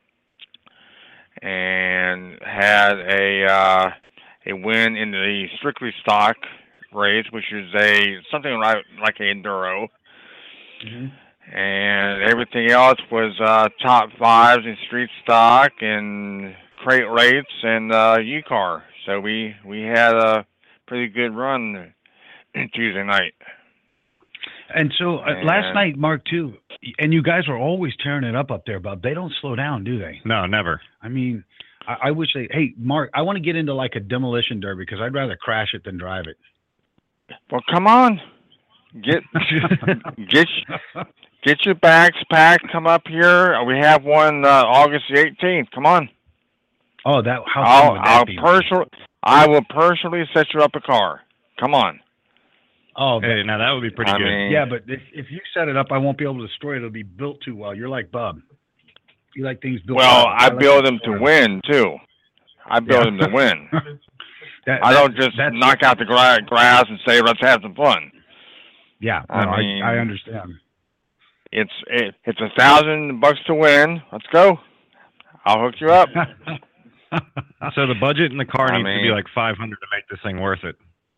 [SPEAKER 6] and had a uh, a win in the strictly stock race, which is a something like like a enduro.
[SPEAKER 2] Mm-hmm.
[SPEAKER 6] And everything else was uh, top fives in street stock and crate rates and uh, U-Car. So we, we had a pretty good run Tuesday night.
[SPEAKER 2] And so uh,
[SPEAKER 6] And-
[SPEAKER 2] last night, Mark, too, and you guys are always tearing it up up there, Bub. They don't slow down, do they?
[SPEAKER 3] No, never.
[SPEAKER 2] I mean, I, I wish they. Hey, Mark, I want to get into like a demolition derby because I'd rather crash it than drive it.
[SPEAKER 6] Well, come on. Get get get your bags packed. Come up here. We have one uh, August the eighteenth. Come on.
[SPEAKER 2] Oh, that how fun
[SPEAKER 6] I'll
[SPEAKER 2] would that
[SPEAKER 6] I'll
[SPEAKER 2] be?
[SPEAKER 6] personally I will personally set you up a car. Come on.
[SPEAKER 2] Oh,
[SPEAKER 3] Hey, now that would be pretty
[SPEAKER 6] I
[SPEAKER 3] good.
[SPEAKER 6] mean,
[SPEAKER 2] yeah, but if, if you set it up, I won't be able to destroy it. It'll be built too well. You're like Bub. You like things built.
[SPEAKER 6] well,
[SPEAKER 2] well.
[SPEAKER 6] I
[SPEAKER 2] like
[SPEAKER 6] build
[SPEAKER 2] it
[SPEAKER 6] them to
[SPEAKER 2] formed.
[SPEAKER 6] win too. I build
[SPEAKER 2] Yeah.
[SPEAKER 6] them to win.
[SPEAKER 2] That-
[SPEAKER 6] I
[SPEAKER 2] that-
[SPEAKER 6] don't just
[SPEAKER 2] that's-
[SPEAKER 6] knock out the gra- grass and say let's have some fun.
[SPEAKER 2] Yeah, no,
[SPEAKER 6] I
[SPEAKER 2] I,
[SPEAKER 6] mean-
[SPEAKER 2] I understand.
[SPEAKER 6] It's it, it's a thousand bucks to win. Let's go. I'll hook you up.
[SPEAKER 3] So the budget in the car
[SPEAKER 6] I
[SPEAKER 3] needs to be
[SPEAKER 6] mean-
[SPEAKER 3] like five hundred to make this thing worth it.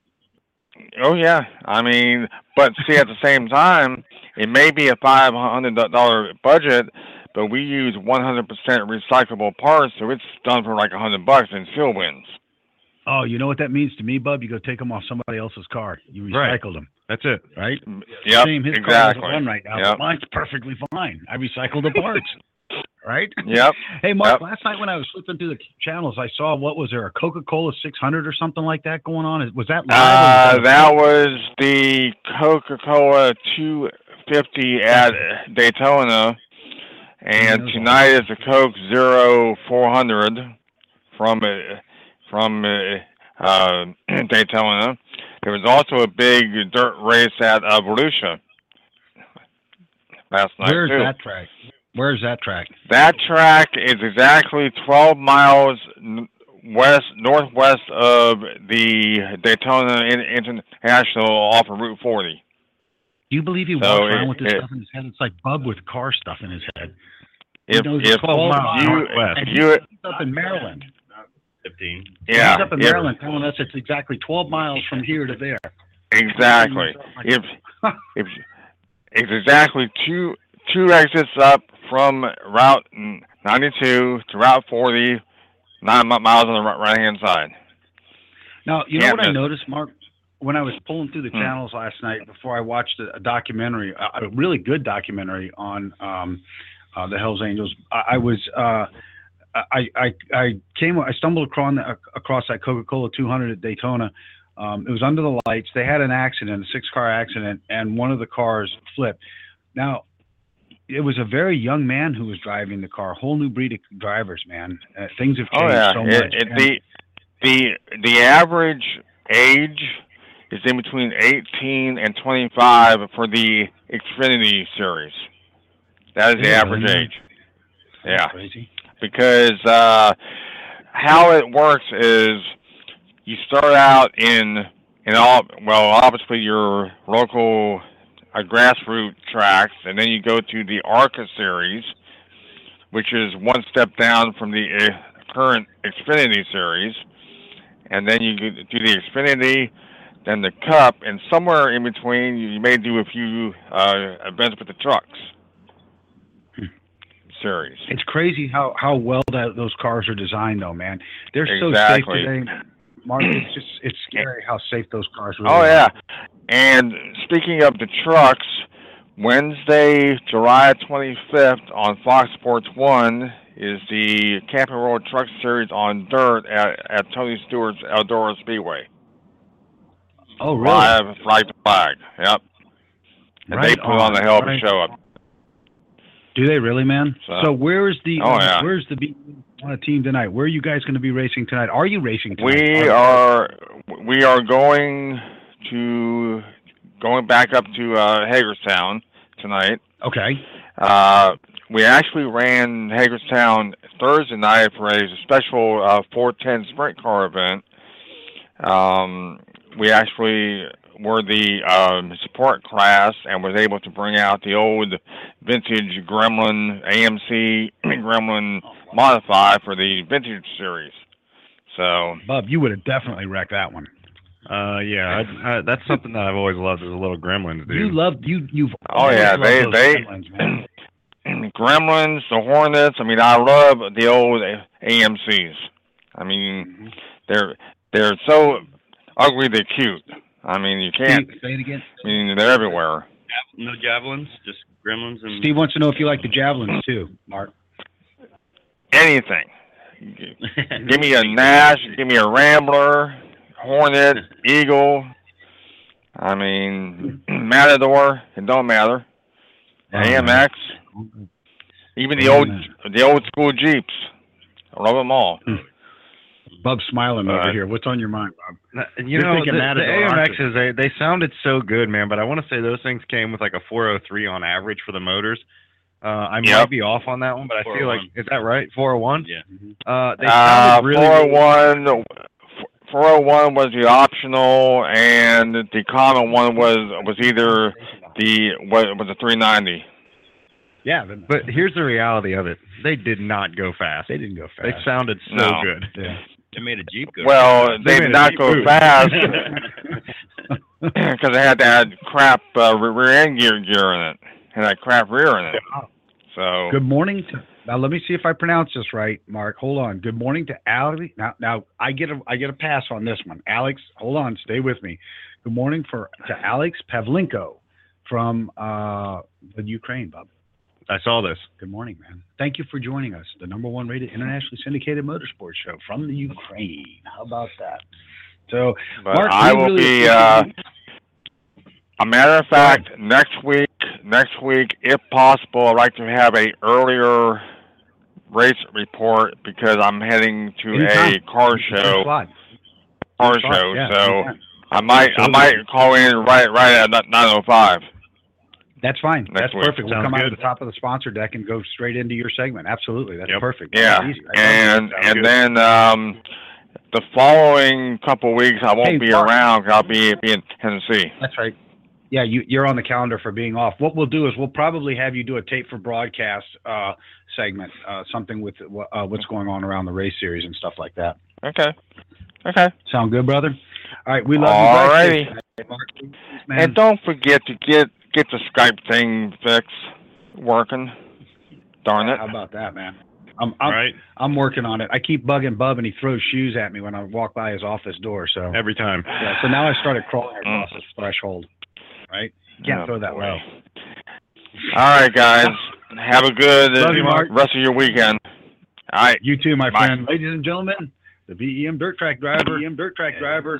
[SPEAKER 6] Oh yeah, I mean, but see, at the same time, it may be a five hundred dollar budget, but we use one hundred percent recyclable parts, so it's done for like a hundred bucks and still wins.
[SPEAKER 2] Oh, you know what that means to me, Bub? You go take them off somebody else's car. You
[SPEAKER 3] Right.
[SPEAKER 2] recycled them,
[SPEAKER 3] That's it.
[SPEAKER 2] right?
[SPEAKER 6] Yep,
[SPEAKER 2] Shame his car
[SPEAKER 6] exactly.
[SPEAKER 2] doesn't run right now.
[SPEAKER 6] Yep.
[SPEAKER 2] But mine's perfectly fine. I recycled the parts, right?
[SPEAKER 6] Yep.
[SPEAKER 2] Hey, Mark,
[SPEAKER 6] Yep.
[SPEAKER 2] last night when I was flipping through the channels, I saw, what was there, a Coca-Cola six hundred or something like that going on? Is- Was that live?
[SPEAKER 6] Uh,
[SPEAKER 2] or was
[SPEAKER 6] that was the Coca-Cola two fifty at Daytona, and
[SPEAKER 2] Yeah,
[SPEAKER 6] tonight is the Coke Zero four hundred from uh, from uh, uh, Daytona. There was also a big dirt race at uh, Volusia last night
[SPEAKER 2] Where's
[SPEAKER 6] too.
[SPEAKER 2] that track? Where's that track?
[SPEAKER 6] That track is exactly twelve miles n- west, northwest of the Daytona International off of Route forty.
[SPEAKER 2] Do you believe he
[SPEAKER 6] So
[SPEAKER 2] walks around
[SPEAKER 6] it-
[SPEAKER 2] with this
[SPEAKER 6] it-
[SPEAKER 2] stuff in his head? It's like Bub with car stuff in his head.
[SPEAKER 6] If,
[SPEAKER 2] knows it's
[SPEAKER 6] if
[SPEAKER 2] twelve miles
[SPEAKER 6] you,
[SPEAKER 3] northwest.
[SPEAKER 2] And
[SPEAKER 6] you,
[SPEAKER 2] he's up in Maryland.
[SPEAKER 4] fifteen.
[SPEAKER 6] yeah,
[SPEAKER 2] He's up in
[SPEAKER 6] if-
[SPEAKER 2] Maryland telling us it's exactly twelve miles from here to there.
[SPEAKER 6] exactly. If if it's exactly two two exits up from Route ninety-two to Route forty, nine mi- miles on the right hand side.
[SPEAKER 2] Now, you know
[SPEAKER 6] Can't
[SPEAKER 2] what I
[SPEAKER 6] miss.
[SPEAKER 2] noticed, Mark? When I was pulling through the
[SPEAKER 6] Hmm.
[SPEAKER 2] channels last night before I watched a, a documentary, a, a really good documentary on um, uh, the Hells Angels, I, I was uh, I, I I came I stumbled across across that Coca-Cola two hundred at Daytona. Um, it was under the lights. They had an accident, a six-car accident, and one of the cars flipped. Now, it was a very young man who was driving the car. A whole new breed of drivers, man. Uh, things have
[SPEAKER 6] Oh
[SPEAKER 2] changed
[SPEAKER 6] yeah,
[SPEAKER 2] so
[SPEAKER 6] it,
[SPEAKER 2] much.
[SPEAKER 6] it,
[SPEAKER 2] And-
[SPEAKER 6] the the the average age is in between eighteen and twenty-five for the Xfinity series. That is the
[SPEAKER 2] Yeah,
[SPEAKER 6] average
[SPEAKER 2] really?
[SPEAKER 6] age.
[SPEAKER 2] That's
[SPEAKER 6] Yeah,
[SPEAKER 2] crazy.
[SPEAKER 6] because uh, how it works is you start out in in all well, obviously your local uh, grassroots tracks, and then you go to the ARCA series, which is one step down from the uh, current Xfinity series, and then you go do the Xfinity, then the Cup, and somewhere in between you, you may do a few uh, events with the trucks series.
[SPEAKER 2] It's crazy how, how well that those cars are designed, though, man. They're so
[SPEAKER 6] Exactly.
[SPEAKER 2] safe today, Mark. It's just it's scary how safe those cars really
[SPEAKER 6] Oh
[SPEAKER 2] are.
[SPEAKER 6] yeah, and speaking of the trucks, Wednesday, July twenty-fifth on Fox Sports One is the Camping World Truck Series on dirt at, at Tony Stewart's Eldora Speedway.
[SPEAKER 2] Oh, really?
[SPEAKER 6] Live flag to flag. Yep. And
[SPEAKER 2] Right
[SPEAKER 6] they put on,
[SPEAKER 2] on,
[SPEAKER 6] a hell of a
[SPEAKER 2] right.
[SPEAKER 6] show up.
[SPEAKER 2] Do they really, man?
[SPEAKER 6] So-
[SPEAKER 2] So, where's the
[SPEAKER 6] Oh,
[SPEAKER 2] uh,
[SPEAKER 6] yeah.
[SPEAKER 2] where's the B on a team tonight? Where are you guys going to be racing tonight? Are you racing tonight?
[SPEAKER 6] We are we are going to going back up to uh, Hagerstown tonight.
[SPEAKER 2] Okay.
[SPEAKER 6] Uh, we actually ran Hagerstown Thursday night for a special uh, four ten sprint car event. Um, we actually were the um, support class and was able to bring out the old vintage Gremlin A M C Gremlin Modified for the vintage series. So
[SPEAKER 2] Bub, you would have definitely wrecked that one.
[SPEAKER 3] Uh, yeah, I, I, that's something that I've always loved is the little gremlins, dude.
[SPEAKER 2] You love you you've
[SPEAKER 6] Oh,
[SPEAKER 2] always
[SPEAKER 6] yeah,
[SPEAKER 2] loved
[SPEAKER 6] they-
[SPEAKER 2] those
[SPEAKER 6] they-
[SPEAKER 2] Gremlins, man.
[SPEAKER 6] Gremlins, the Hornets. I mean, I love the old A M Cs. I mean, they're they're so ugly they're cute. I mean, you can't.
[SPEAKER 2] Say it again.
[SPEAKER 6] I mean, they're everywhere.
[SPEAKER 4] No javelins, just gremlins and.
[SPEAKER 2] Steve wants to know if you like the javelins too, Mark.
[SPEAKER 6] Anything. Give me a Nash. Give me a Rambler, Hornet, Eagle. I mean, Matador. It don't matter. A M X. Even the old the old school Jeeps. I love them all.
[SPEAKER 2] Bub's smiling over
[SPEAKER 3] Uh,
[SPEAKER 2] here. What's on your mind, Bob?
[SPEAKER 3] You
[SPEAKER 2] You're
[SPEAKER 3] know, the,
[SPEAKER 2] thinking
[SPEAKER 3] the
[SPEAKER 2] Matador,
[SPEAKER 3] A M
[SPEAKER 2] aren't you?
[SPEAKER 3] Xs, they, they sounded so good, man, but I want to say those things came with like a four oh three on average for the motors. Uh, I
[SPEAKER 6] Yep.
[SPEAKER 3] might be off on that one, but I feel like, is that right? four oh one?
[SPEAKER 4] Yeah.
[SPEAKER 3] Uh, they
[SPEAKER 6] Uh,
[SPEAKER 3] sounded really,
[SPEAKER 6] four oh one, four oh one was the optional, and the common one was was either the what was the three ninety.
[SPEAKER 2] Yeah, but,
[SPEAKER 3] but here's the reality of it. They did not go fast.
[SPEAKER 2] they didn't go
[SPEAKER 3] They
[SPEAKER 2] fast.
[SPEAKER 3] sounded so
[SPEAKER 6] No.
[SPEAKER 3] good.
[SPEAKER 2] Yeah.
[SPEAKER 4] They made a Jeep go.
[SPEAKER 6] Well,
[SPEAKER 3] They
[SPEAKER 6] they
[SPEAKER 3] made
[SPEAKER 6] did
[SPEAKER 3] a
[SPEAKER 6] not
[SPEAKER 3] Jeep
[SPEAKER 6] go
[SPEAKER 3] move.
[SPEAKER 6] fast because they had that crap uh, rear end gear gear in it, and that crap rear in it. So
[SPEAKER 2] Good morning to now. Let me see if I pronounce this right, Mark. Hold on. Good morning to Alex. Now, now I get a I get a pass on this one. Alex, hold on. Stay with me. Good morning for to Alex Pavlenko from uh, the Ukraine, Bob.
[SPEAKER 3] I saw this.
[SPEAKER 2] Good morning, man. Thank you for joining us. The number one rated internationally syndicated motorsports show from the Ukraine. How about that? So,
[SPEAKER 6] but
[SPEAKER 2] Mark,
[SPEAKER 6] I
[SPEAKER 2] we
[SPEAKER 6] will
[SPEAKER 2] really
[SPEAKER 6] be. Uh, a matter of fact, next week, next week, if possible, I'd like to have a earlier race report because I'm heading to
[SPEAKER 2] Anytime.
[SPEAKER 6] a car show.
[SPEAKER 2] Slide.
[SPEAKER 6] Car
[SPEAKER 2] Slide,
[SPEAKER 6] show,
[SPEAKER 2] Oh, yeah,
[SPEAKER 6] so.
[SPEAKER 2] anytime.
[SPEAKER 6] I might, I
[SPEAKER 2] Absolutely.
[SPEAKER 6] might call in right, right at nine oh five.
[SPEAKER 2] That's fine.
[SPEAKER 6] Next
[SPEAKER 2] That's
[SPEAKER 6] week.
[SPEAKER 2] perfect. We'll
[SPEAKER 3] Sounds
[SPEAKER 2] come out
[SPEAKER 3] good.
[SPEAKER 2] of the top of the sponsor deck and go straight into your segment. Absolutely. That's
[SPEAKER 3] Yep.
[SPEAKER 2] perfect.
[SPEAKER 6] Yeah,
[SPEAKER 2] That's easy, right?
[SPEAKER 6] and
[SPEAKER 3] Sounds
[SPEAKER 6] and
[SPEAKER 3] good.
[SPEAKER 6] then um, the following couple weeks I won't
[SPEAKER 2] Hey,
[SPEAKER 6] be
[SPEAKER 2] Mark.
[SPEAKER 6] around 'cause I'll be, be in Tennessee.
[SPEAKER 2] That's right. Yeah, you, you're on the calendar for being off. What we'll do is we'll probably have you do a tape for broadcast uh, segment, uh, something with uh, what's going on around the race series and stuff like that.
[SPEAKER 6] Okay. Okay.
[SPEAKER 2] Sound good, brother? All right, we love
[SPEAKER 6] All
[SPEAKER 2] you guys.
[SPEAKER 6] righty.
[SPEAKER 2] Hey, Mark, man.
[SPEAKER 6] And don't forget to get get the Skype thing fixed, working. Darn it.
[SPEAKER 2] How about that, man? I'm I'm,
[SPEAKER 3] Right?
[SPEAKER 2] I'm working on it. I keep bugging Bub, and he throws shoes at me when I walk by his office door. So
[SPEAKER 3] Every time.
[SPEAKER 2] yeah, so now I started crawling across his threshold. Right? You can't
[SPEAKER 6] Oh,
[SPEAKER 2] throw that
[SPEAKER 6] boy.
[SPEAKER 2] low.
[SPEAKER 6] All right, guys. Have a good
[SPEAKER 2] Love you, Mark.
[SPEAKER 6] rest of your weekend. All right.
[SPEAKER 2] You too, my
[SPEAKER 6] Bye.
[SPEAKER 2] friend. Ladies and gentlemen, the V E M Dirt Track driver. V E M Dirt Track driver.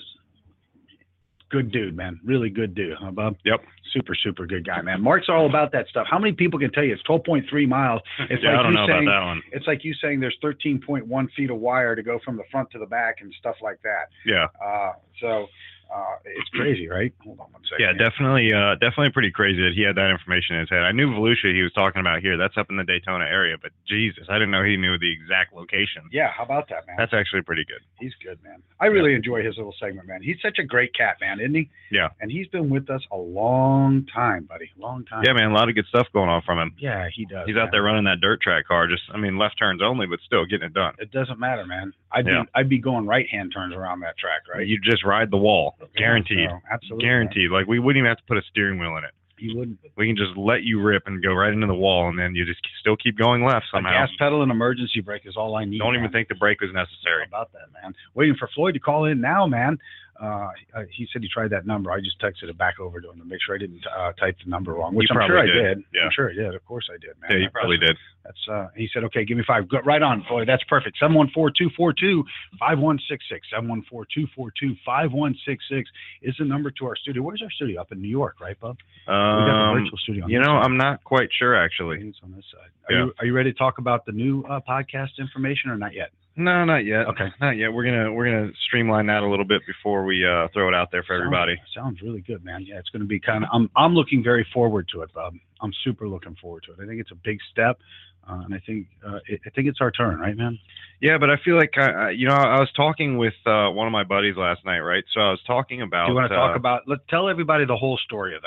[SPEAKER 2] Good dude, man. Really good dude, huh, Bub?
[SPEAKER 3] Yep.
[SPEAKER 2] Super, super good guy, man. Mark's all about that stuff. How many people can tell you it's twelve point three miles? It's
[SPEAKER 3] yeah,
[SPEAKER 2] like
[SPEAKER 3] I don't
[SPEAKER 2] you
[SPEAKER 3] know
[SPEAKER 2] saying,
[SPEAKER 3] about that one.
[SPEAKER 2] It's like you saying there's thirteen point one feet of wire to go from the front to the back and stuff like that.
[SPEAKER 3] Yeah.
[SPEAKER 2] Uh, so uh, it's crazy, right? Hold on one second.
[SPEAKER 3] Yeah, definitely, uh, definitely pretty crazy that he had that information in his head. I knew Volusia he was talking about here. That's up in the Daytona area, but Jesus, I didn't know he knew the exact location.
[SPEAKER 2] Yeah, how about that, man?
[SPEAKER 3] That's actually pretty good.
[SPEAKER 2] He's good, man. I really enjoy his little segment, man. He's such a great cat, man, isn't he?
[SPEAKER 3] Yeah.
[SPEAKER 2] And he's been with us a long time, buddy. Long time.
[SPEAKER 3] Yeah, man, a lot of good stuff going on from him.
[SPEAKER 2] Yeah, he does.
[SPEAKER 3] He's
[SPEAKER 2] man.
[SPEAKER 3] out there running that dirt track car. Just, I mean, left turns only, but still getting it done.
[SPEAKER 2] It doesn't matter, man. I'd
[SPEAKER 3] Yeah.
[SPEAKER 2] be I'd be going right hand turns around that track, right?
[SPEAKER 3] You just ride the wall, guaranteed,
[SPEAKER 2] So, absolutely,
[SPEAKER 3] guaranteed. Like we wouldn't even have to put a steering wheel in it.
[SPEAKER 2] Man. You wouldn't.
[SPEAKER 3] We can just let you rip and go right into the wall, and then you just still keep going left
[SPEAKER 2] A
[SPEAKER 3] somehow.
[SPEAKER 2] gas pedal and emergency brake is all I need.
[SPEAKER 3] Don't even
[SPEAKER 2] man.
[SPEAKER 3] think the brake was
[SPEAKER 2] How
[SPEAKER 3] necessary.
[SPEAKER 2] about that, man. Waiting for Floyd to call in now, man. Uh, uh, he said he tried that number. I just texted it back over to him to make sure I didn't uh, type the number wrong, which
[SPEAKER 3] You
[SPEAKER 2] I'm sure I
[SPEAKER 3] probably
[SPEAKER 2] did.
[SPEAKER 3] did. Yeah.
[SPEAKER 2] I'm sure I did. Of course I did, man.
[SPEAKER 3] Yeah, you
[SPEAKER 2] That's-
[SPEAKER 3] probably did.
[SPEAKER 2] That's uh, he said, okay, give me five. Go, right on, Floyd. That's perfect. seven one four, two four two, five one six six. seven one four, two four two, five one six six is the number to our studio. Where's our studio? Up in New York, right, Bub? we got the
[SPEAKER 3] Um,
[SPEAKER 2] virtual studio. On
[SPEAKER 3] you
[SPEAKER 2] this
[SPEAKER 3] know,
[SPEAKER 2] side.
[SPEAKER 3] I'm not quite sure actually.
[SPEAKER 2] It's on this side. Are,
[SPEAKER 3] Yeah.
[SPEAKER 2] you, are you ready to talk about the new uh, podcast information or not yet?
[SPEAKER 3] No, not yet.
[SPEAKER 2] Okay.
[SPEAKER 3] Not yet. We're gonna we're gonna streamline that a little bit before we uh, throw it out there for everybody.
[SPEAKER 2] Sounds, sounds really good, man. Yeah, it's going to be kind of. I'm I'm looking very forward to it, Bob. I'm super looking forward to it. I think it's a big step, uh, and I think uh, it, I think it's our turn, right, man?
[SPEAKER 3] Yeah, but I feel like I, I- you know I was talking with uh, one of my buddies last night, right? So I was talking about.
[SPEAKER 2] Do you want to
[SPEAKER 3] uh,
[SPEAKER 2] talk about? Let's tell everybody the whole story of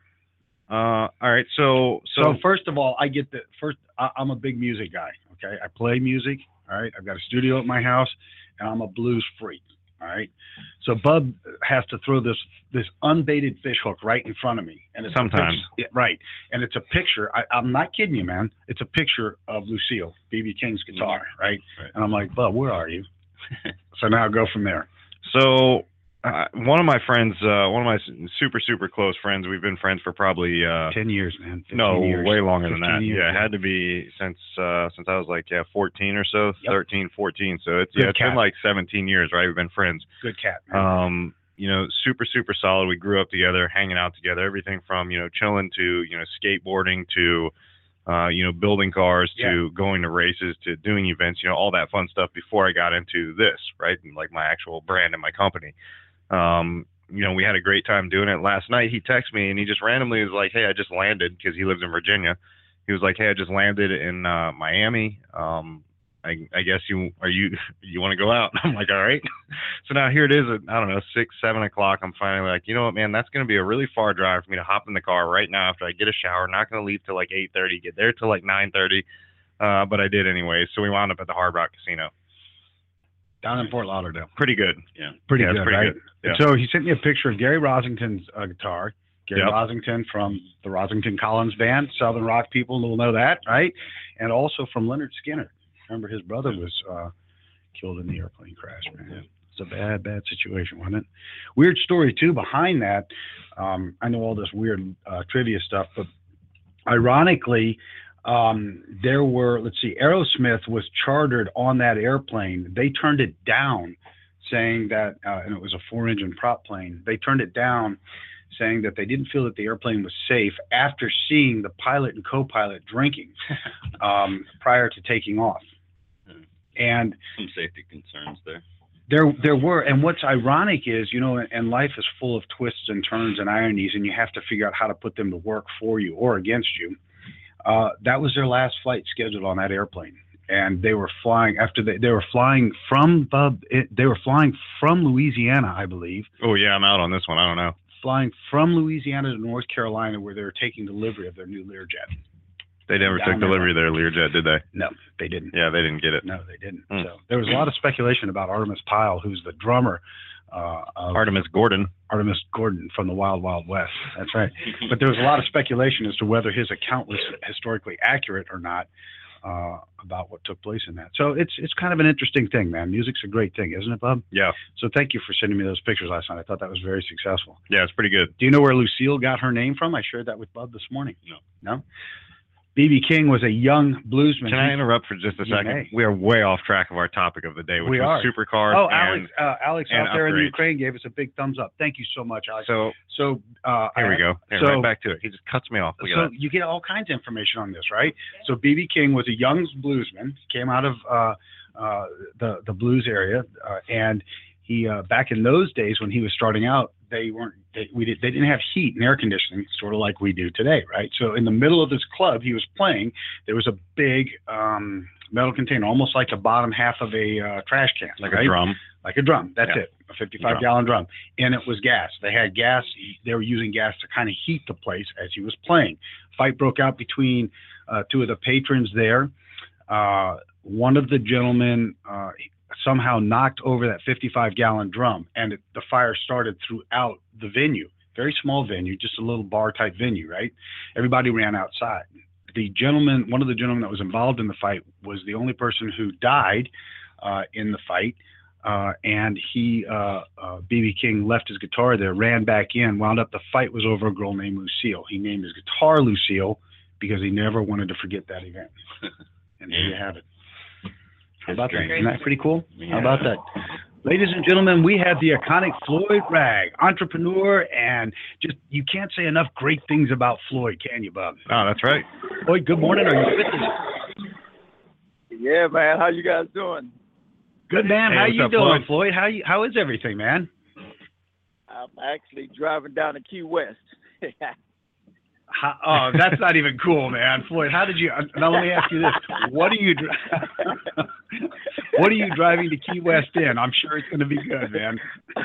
[SPEAKER 2] that.
[SPEAKER 3] Uh, all right. So
[SPEAKER 2] So,
[SPEAKER 3] so
[SPEAKER 2] first of all, I get the first. I, I'm a big music guy. Okay, I play music. All right, I've got a studio at my house, and I'm a blues freak. All right, so Bub has to throw this this unbaited fish hook right in front of me, and it's a
[SPEAKER 3] Sometimes.
[SPEAKER 2] picture- yeah, right, and it's a picture. I, I'm not kidding you, man. It's a picture of Lucille, B B King's guitar, right?
[SPEAKER 3] Right.
[SPEAKER 2] And I'm like, Bub, where are you? So now go from there.
[SPEAKER 3] so uh, one of my friends, uh, one of my s- super super close friends, we've been friends for probably uh,
[SPEAKER 2] Ten years, man. fifteen
[SPEAKER 3] no
[SPEAKER 2] years.
[SPEAKER 3] way longer than
[SPEAKER 2] fifteen
[SPEAKER 3] that.
[SPEAKER 2] years,
[SPEAKER 3] yeah, it
[SPEAKER 2] yeah.
[SPEAKER 3] had to be since uh, since I was like yeah fourteen or so,
[SPEAKER 2] Yep.
[SPEAKER 3] thirteen, fourteen. So it's
[SPEAKER 2] Good
[SPEAKER 3] yeah it's
[SPEAKER 2] cat.
[SPEAKER 3] been like seventeen years, right? We've been friends.
[SPEAKER 2] Good cat, man.
[SPEAKER 3] Um, you know, super, super solid. We grew up together, hanging out together, everything from, you know, chilling to, you know, skateboarding to, uh, you know, building cars to going to races to doing events, you know, all that fun stuff before I got into this, right? And like my actual brand and my company. Um, you know, we had a great time doing it. Last night he texted me and he just randomly was like, hey, I just landed because he lives in Virginia. He was like, hey, I just landed in uh, Miami. Um, I, I guess you are you you want to go out? I'm like, all right. So now here it is at I don't know six seven o'clock. I'm finally like, you know what, man, that's going to be a really far drive for me to hop in the car right now after I get a shower. Not going to leave till like eight thirty. Get there till like nine thirty. Uh, but I did anyway. So we wound up at the Hard Rock Casino.
[SPEAKER 2] Down in Fort Lauderdale.
[SPEAKER 3] Pretty good.
[SPEAKER 4] Yeah.
[SPEAKER 2] Pretty
[SPEAKER 3] Yeah, it's
[SPEAKER 2] good,
[SPEAKER 3] pretty
[SPEAKER 2] right?
[SPEAKER 3] good. Yeah.
[SPEAKER 2] So he sent me a picture of Gary Rosington's uh, guitar. Gary
[SPEAKER 3] Yep.
[SPEAKER 2] Rosington from the Rosington Collins Band. Southern rock people will know that, right? And also from Leonard Skinner. Remember his brother was uh, killed in the airplane crash, man.
[SPEAKER 4] Yeah.
[SPEAKER 2] It's a bad, bad situation, wasn't it? Weird story, too, behind that. Um, I know all this weird uh, trivia stuff, but ironically, um, there were, let's see, Aerosmith was chartered on that airplane. They turned it down, saying that, uh, and it was a four-engine prop plane. They turned it down, saying that they didn't feel that the airplane was safe after seeing the pilot and co-pilot drinking um, prior to taking off. And
[SPEAKER 4] Some safety concerns there.
[SPEAKER 2] There, there were, and what's ironic is, you know, and life is full of twists and turns and ironies, and you have to figure out how to put them to work for you or against you. Uh, that was their last flight scheduled on that airplane, and they were flying after they, they were flying from uh, it, they were flying from Louisiana, I believe.
[SPEAKER 3] Oh yeah, I'm out on this one. I don't know.
[SPEAKER 2] Flying from Louisiana to North Carolina, where they were taking delivery of their new Learjet.
[SPEAKER 3] They never took delivery of their Learjet, did they?
[SPEAKER 2] No, they didn't.
[SPEAKER 3] Yeah, they didn't get it.
[SPEAKER 2] No, they didn't.
[SPEAKER 3] Mm.
[SPEAKER 2] So there was a lot of speculation about Artemis Pyle, who's the drummer uh, of
[SPEAKER 3] Artemis Gordon.
[SPEAKER 2] Artemis Gordon from the Wild Wild West. That's right. But there was a lot of speculation as to whether his account was historically accurate or not uh, about what took place in that. So it's it's kind of an interesting thing, man. Music's a great thing, isn't it, Bob?
[SPEAKER 3] Yeah.
[SPEAKER 2] So thank you for sending me those pictures last night. I thought that was very successful.
[SPEAKER 3] Yeah, it's pretty good.
[SPEAKER 2] Do you know where Lucille got her name from? I shared that with Bub this morning.
[SPEAKER 4] No.
[SPEAKER 2] No? B B King was a young bluesman.
[SPEAKER 3] Can I interrupt for just a
[SPEAKER 2] You
[SPEAKER 3] second?
[SPEAKER 2] may.
[SPEAKER 3] We are way off track of our topic of the day, which
[SPEAKER 2] We
[SPEAKER 3] was
[SPEAKER 2] are.
[SPEAKER 3] supercars.
[SPEAKER 2] Oh,
[SPEAKER 3] and,
[SPEAKER 2] Alex, uh, Alex
[SPEAKER 3] and
[SPEAKER 2] out there in the
[SPEAKER 3] upgrades.
[SPEAKER 2] Ukraine gave us a big thumbs up. Thank you so much, Alex.
[SPEAKER 3] So
[SPEAKER 2] So uh,
[SPEAKER 3] here
[SPEAKER 2] I-
[SPEAKER 3] we go. Here,
[SPEAKER 2] so-
[SPEAKER 3] right back to it. He just cuts me off. Look at
[SPEAKER 2] So
[SPEAKER 3] that.
[SPEAKER 2] you get all kinds of information on this, right? So B B King was a young bluesman, came out of uh, uh, the the blues area, uh, and he uh, back in those days when he was starting out, they weren't they, we did, they didn't have heat and air conditioning, sort of like we do today, right? So in the middle of this club he was playing, there was a big um, metal container, almost like the bottom half of a uh, trash can,
[SPEAKER 3] Like
[SPEAKER 2] right?
[SPEAKER 3] a drum.
[SPEAKER 2] Like a drum. That's
[SPEAKER 3] Yeah.
[SPEAKER 2] it. A fifty-five gallon drum. And it was gas. They had gas. They were using gas to kind of heat the place as he was playing. Fight broke out between uh, two of the patrons there. Uh, one of the gentlemen uh, somehow knocked over that fifty-five gallon drum, and it, the fire started throughout the venue. Very small venue, just a little bar type venue, right? Everybody ran outside. The gentleman, one of the gentlemen that was involved in the fight, was the only person who died uh, in the fight. Uh, and he, uh, uh, B B King left his guitar there, ran back in, wound up the fight was over a girl named Lucille. He named his guitar Lucille because he never wanted to forget that event. And there you have it. How about that? Isn't that pretty cool? How about that? Ladies and gentlemen, we have the iconic Floyd Ragg, entrepreneur, and just, you can't say enough great things about Floyd, can you, Bob?
[SPEAKER 3] Oh, that's right.
[SPEAKER 2] Floyd, good morning. Are you with us?
[SPEAKER 7] Yeah, man. How you guys doing?
[SPEAKER 2] Good, man.
[SPEAKER 3] Hey,
[SPEAKER 2] How
[SPEAKER 3] what's
[SPEAKER 2] you
[SPEAKER 3] up,
[SPEAKER 2] doing,
[SPEAKER 3] Floyd?
[SPEAKER 2] Floyd? How you? How is everything, man?
[SPEAKER 7] I'm actually driving down to Key West.
[SPEAKER 2] How, oh, that's not even cool, man. Floyd, how did you? Now let me ask you this: What are you? dri- What are you driving to Key West in? I'm sure it's going to be good, man.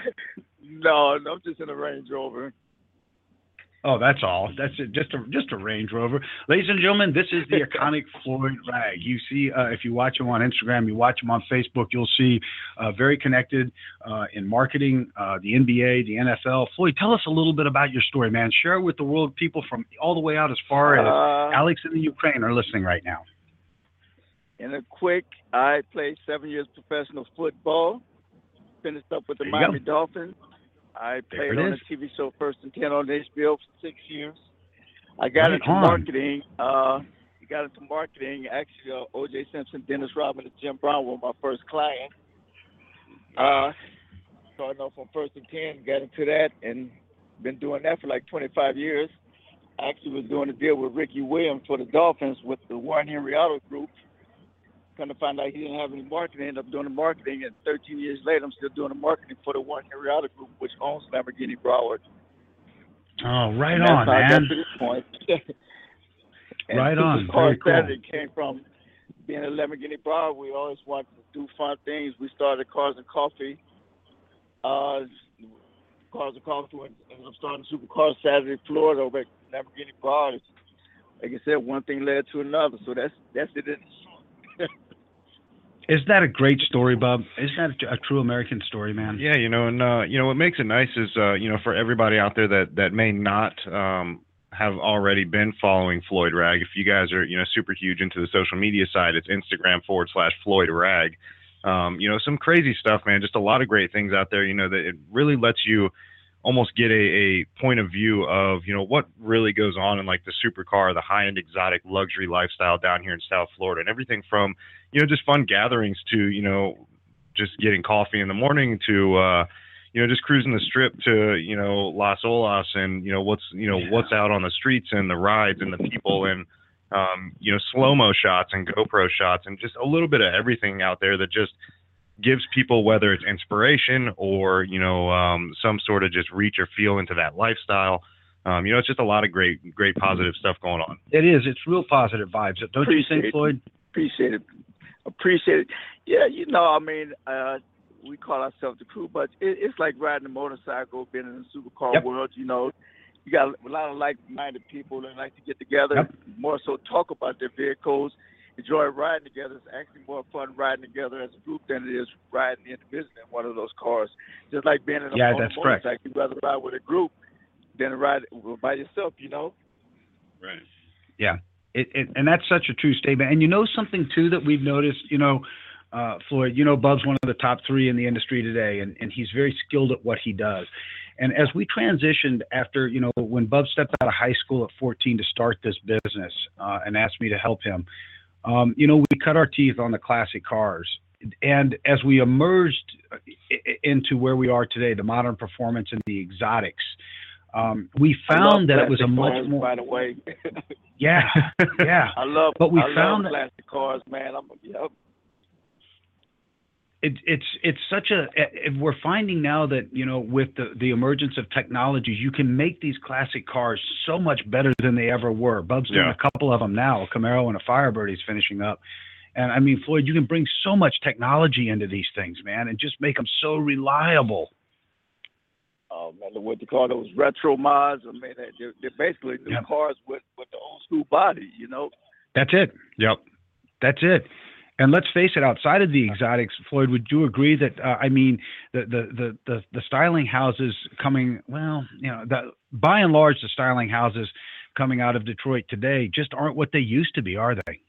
[SPEAKER 7] no, no, I'm just in a Range Rover.
[SPEAKER 2] Oh, that's all. That's it. Just a just a Range Rover, ladies and gentlemen. This is the iconic Floyd Ragg. You see, uh, if you watch him on Instagram, you watch him on Facebook, you'll see uh, very connected uh, in marketing, uh, the N B A, the N F L. Floyd, tell us a little bit about your story, man. Share it with the world, people from all the way out as far as
[SPEAKER 7] Uh,
[SPEAKER 2] Alex in the Ukraine are listening right now.
[SPEAKER 7] In a quick, I played seven years professional football. Finished up with the
[SPEAKER 2] There you
[SPEAKER 7] Miami
[SPEAKER 2] go.
[SPEAKER 7] Dolphins. I
[SPEAKER 2] There
[SPEAKER 7] played
[SPEAKER 2] it
[SPEAKER 7] on
[SPEAKER 2] is.
[SPEAKER 7] the T V show First and Ten on H B O for six years. I got
[SPEAKER 2] Right
[SPEAKER 7] into
[SPEAKER 2] on.
[SPEAKER 7] marketing. Uh, got into marketing. Actually, uh, O J Simpson, Dennis Rodman, and Jim Brown were my first client. Uh, starting off on First and Ten, got into that, and been doing that for like twenty-five years. I actually was doing a deal with Ricky Williams for the Dolphins with the Warren Henry Auto Group. Kind of found out he didn't have any marketing, ended up doing the marketing, and thirteen years later, I'm still doing the marketing for the Warren Henry Auto Group, which owns Lamborghini Broward.
[SPEAKER 2] Oh, right
[SPEAKER 7] And that's
[SPEAKER 2] on,
[SPEAKER 7] how I got
[SPEAKER 2] man.
[SPEAKER 7] to this point. And
[SPEAKER 2] Right on.
[SPEAKER 7] Supercar
[SPEAKER 2] Very cool.
[SPEAKER 7] Saturday came from being a Lamborghini Broward. We always wanted to do fun things. We started Cars and Coffee. Uh, Cars and Coffee and ended up starting Supercar Saturday, Florida, over at Lamborghini Broward. Like I said, one thing led to another. So that's that's it.
[SPEAKER 2] Isn't that a great story, Bob? Isn't that a, a true American story, man?
[SPEAKER 3] Yeah, you know, and uh, you know what makes it nice is uh, you know, for everybody out there that that may not um, have already been following Floyd Ragg. If you guys are you know super huge into the social media side, it's Instagram forward slash Floyd Ragg. Um, you know, some crazy stuff, man. Just a lot of great things out there. You know, that it really lets you almost get a, a point of view of you know what really goes on in like the supercar, the high-end exotic luxury lifestyle down here in South Florida, and everything from you know just fun gatherings to you know just getting coffee in the morning to uh, you know just cruising the strip to you know Las Olas and you know what's you know
[SPEAKER 2] Yeah.
[SPEAKER 3] what's out on the streets and the rides and the people and um, you know slow-mo shots and GoPro shots and just a little bit of everything out there that just gives people, whether it's inspiration or, you know, um, some sort of just reach or feel into that lifestyle. Um, you know, it's just a lot of great, great positive stuff going on.
[SPEAKER 2] It is. It's real positive vibes. Don't
[SPEAKER 7] Appreciate
[SPEAKER 2] you think, Floyd?
[SPEAKER 7] Appreciate it. Appreciate it. Yeah, you know, I mean, uh, we call ourselves the crew, but it, it's like riding a motorcycle, being in the supercar
[SPEAKER 2] Yep.
[SPEAKER 7] world. You know, you got a lot of like-minded people that like to get together,
[SPEAKER 2] Yep.
[SPEAKER 7] more so talk about their vehicles, enjoy riding together. It's actually more fun riding together as a group than it is riding individually in one of those cars. Just like being in a,
[SPEAKER 2] Yeah,
[SPEAKER 7] on
[SPEAKER 2] that's
[SPEAKER 7] a
[SPEAKER 2] correct.
[SPEAKER 7] motorcycle, you'd rather ride with a group than ride by yourself, you know?
[SPEAKER 4] Right.
[SPEAKER 2] Yeah, it, it, and that's such a true statement. And you know something, too, that we've noticed, you know, uh, Floyd, you know, Bub's one of the top three in the industry today, and, and he's very skilled at what he does. And as we transitioned after, you know, when Bub stepped out of high school at fourteen to start this business uh, and asked me to help him, um, you know, we cut our teeth on the classic cars. And as we emerged into where we are today, the modern performance and the exotics, um, we found that it was a much
[SPEAKER 7] cars,
[SPEAKER 2] more.
[SPEAKER 7] By the way.
[SPEAKER 2] Yeah, yeah.
[SPEAKER 7] I love.
[SPEAKER 2] But we
[SPEAKER 7] I
[SPEAKER 2] found
[SPEAKER 7] love
[SPEAKER 2] that
[SPEAKER 7] classic cars, man. I'm. Yep.
[SPEAKER 2] it, it's it's such a. It, we're finding now that, you know, with the the emergence of technologies, you can make these classic cars so much better than they ever were. Bub's doing
[SPEAKER 3] Yeah.
[SPEAKER 2] a couple of them now, a Camaro and a Firebird he's finishing up. And I mean, Floyd, you can bring so much technology into these things, man, and just make them so reliable.
[SPEAKER 7] Oh man, what they call those retro mods. I mean, they're, they're basically new
[SPEAKER 2] Yep.
[SPEAKER 7] cars with with the old school body. You know.
[SPEAKER 2] That's it.
[SPEAKER 3] Yep.
[SPEAKER 2] That's it. And let's face it, outside of the exotics, Floyd, would you agree that, uh, I mean, the, the, the, the, the styling houses coming, well, you know, the, by and large, the styling houses coming out of Detroit today just aren't what they used to be, are they?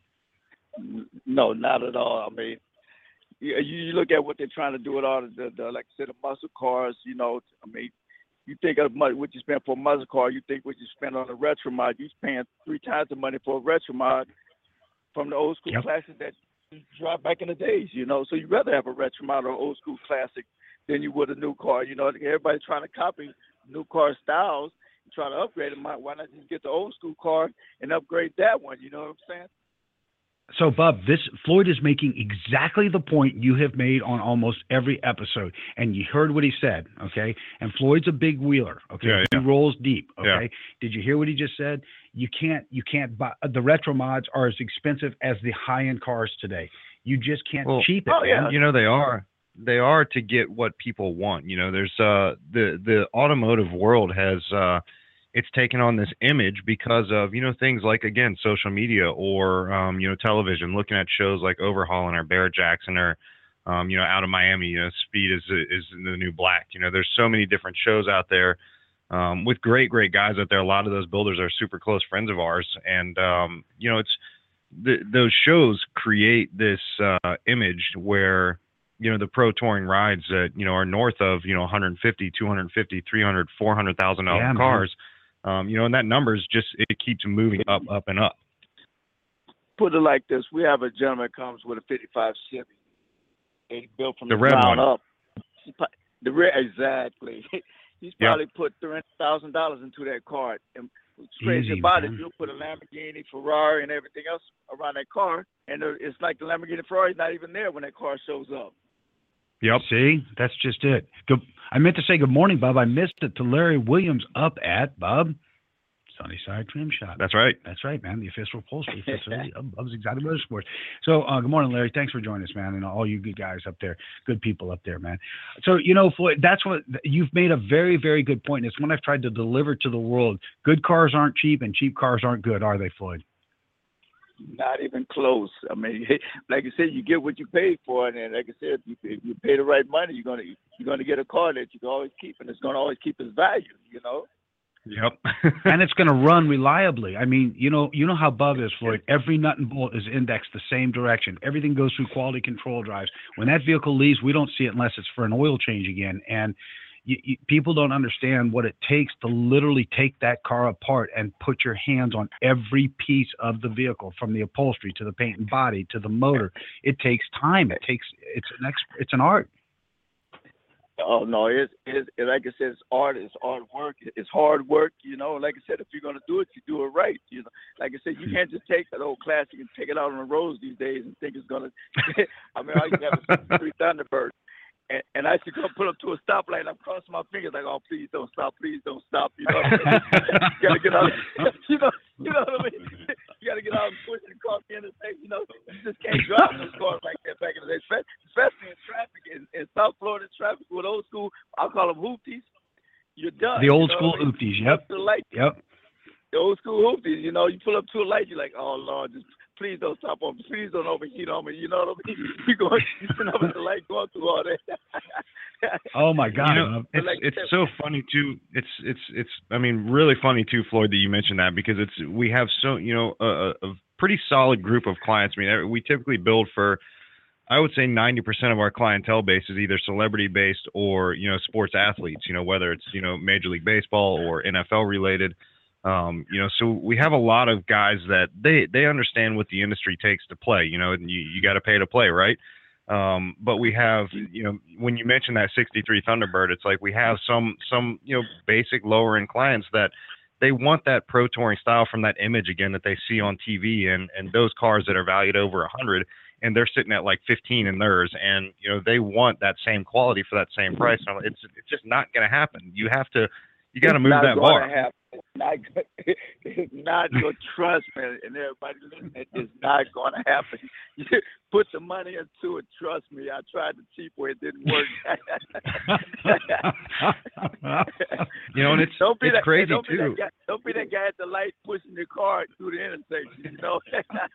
[SPEAKER 7] No, not at all. I mean, you, you look at what they're trying to do with all the, the like I said, the muscle cars. You know, I mean, you think of money, what you spend for a muscle car, you think what you spend on a retro mod. You're paying three times the money for a retro mod from the old school
[SPEAKER 2] Yep.
[SPEAKER 7] classic that you drive back in the days. You know, so you'd rather have a retro mod or old school classic than you would a new car. You know, everybody's trying to copy new car styles and try to upgrade them. Why not just get the old school car and upgrade that one? You know what I'm saying?
[SPEAKER 2] So, Bub, this Floyd is making exactly the point you have made on almost every episode, and you heard what he said, okay? And Floyd's a big wheeler, okay?
[SPEAKER 3] Yeah, yeah.
[SPEAKER 2] He rolls deep, okay?
[SPEAKER 3] Yeah.
[SPEAKER 2] Did you hear what he just said? You can't, you can't buy the retro mods are as expensive as the high-end cars today. You just can't
[SPEAKER 3] Well,
[SPEAKER 2] cheap it.
[SPEAKER 7] oh, yeah.
[SPEAKER 2] man.
[SPEAKER 3] You know, they are. They are to get what people want. You know, there's uh the the automotive world has uh it's taken on this image because of, you know, things like, again, social media or um, you know, television, looking at shows like Overhauling or Barrett Jackson or um, you know, out of Miami, you know, Speed is is the new black. You know, there's so many different shows out there um, with great, great guys out there. A lot of those builders are super close friends of ours. And, um, you know, it's the, those shows create this uh, image where, you know, the pro touring rides that, you know, are north of, you know, one fifty, two fifty, three hundred, four hundred thousand dollars
[SPEAKER 2] Yeah, man.
[SPEAKER 3] cars. Um, you know, and that number's just, it keeps moving up, up and up.
[SPEAKER 7] Put it like this: we have a gentleman that comes with a fifty-five Chevy, and he built from
[SPEAKER 3] The
[SPEAKER 7] the,
[SPEAKER 3] red
[SPEAKER 7] ground
[SPEAKER 3] one.
[SPEAKER 7] up. He pu- The red, exactly. He's
[SPEAKER 3] Yeah.
[SPEAKER 7] probably put three hundred thousand dollars into that car. And what's crazy
[SPEAKER 2] Easy,
[SPEAKER 7] about
[SPEAKER 2] man.
[SPEAKER 7] it, you'll put a Lamborghini, Ferrari, and everything else around that car, and the- it's like the Lamborghini, Ferrari's not even there when that car shows up.
[SPEAKER 3] Yep.
[SPEAKER 2] See, that's just it. Good. I meant to say good morning, Bub. I missed it to Larry Williams up at Bub Sunnyside Trim Shop.
[SPEAKER 3] That's right.
[SPEAKER 2] That's right, man. The official upholstery facility of Bub's Exotic Motorsports. So, uh, good morning, Larry. Thanks for joining us, man, and all you good guys up there, good people up there, man. So, you know, Floyd, that's what you've made a very, very good point. And it's one I've tried to deliver to the world. Good cars aren't cheap, and cheap cars aren't good, are they, Floyd?
[SPEAKER 7] Not even close. I mean, like I said, you get what you paid for, and then, like I said, if you, if you pay the right money, you're gonna you're gonna get a car that you can always keep, and it's gonna always keep its value. You know.
[SPEAKER 3] Yep.
[SPEAKER 2] And it's going to run reliably. I mean, you know, you know how Bub is, Floyd. Every nut and bolt is indexed the same direction. Everything goes through quality control drives. When that vehicle leaves, we don't see it unless it's for an oil change again. And you, you, people don't understand what it takes to literally take that car apart and put your hands on every piece of the vehicle, from the upholstery to the paint and body to the motor. It takes time. It takes it's an ex, it's an art.
[SPEAKER 7] Oh no, it's, it's it, like I said, it's art. It's art work. It's hard work. You know, like I said, if you're gonna do it, you do it right. You know, like I said, you can't just take an old classic and take it out on the roads these days and think it's gonna. I mean, I used to have a sixty-three Thunderbird, and, and I used to go pull up to a stoplight. And I'm crossing my fingers like, oh, please don't stop, please don't stop. You know, what I mean? You gotta get out. You know, you know what I mean. You gotta get out and push it across the intersection. You know, you just can't drive those cars like that back in the day, especially in traffic in, in South Florida traffic with old school. I'll call them hoopties. You're done.
[SPEAKER 2] The old
[SPEAKER 7] you know
[SPEAKER 2] school
[SPEAKER 7] I mean?
[SPEAKER 2] hoopties. Yep.
[SPEAKER 7] The light.
[SPEAKER 2] Yep.
[SPEAKER 7] The old school hoopties. You know, you pull up to a light, you're like, oh Lord, just please don't stop on me. Please don't overheat on me. You know what I mean? You going, you sitting up at the light going through all that.
[SPEAKER 2] Oh my God!
[SPEAKER 3] You know, it's
[SPEAKER 7] like,
[SPEAKER 3] it's so funny too. It's it's it's. I mean, really funny too, Floyd, that you mentioned that, because it's we have so you know a, a pretty solid group of clients. I mean, we typically build for, I would say ninety percent of our clientele base is either celebrity based or you know sports athletes. You know, whether it's you know Major League Baseball or N F L related. Um, you know, so we have a lot of guys that they they understand what the industry takes to play. You know, and you you got to pay to play, right? Um, but we have, you know, when you mention that sixty-three Thunderbird, it's like we have some, some, you know, basic lower end clients that they want that pro touring style from that image again that they see on T V, and, and those cars that are valued over a hundred and they're sitting at like fifteen in theirs, and, you know, they want that same quality for that same price. So it's, it's just not going to happen. You have to, you got to move that bar.
[SPEAKER 7] Happen. It's not, it's not going to trust me, and everybody listening, it's not going to happen. You put the money into it, trust me. I tried the cheap way, it didn't work.
[SPEAKER 3] You know, and it's,
[SPEAKER 7] don't be
[SPEAKER 3] it's
[SPEAKER 7] that,
[SPEAKER 3] crazy
[SPEAKER 7] don't
[SPEAKER 3] too.
[SPEAKER 7] Be that guy, don't be that guy at the light pushing the car through the intersection, you know?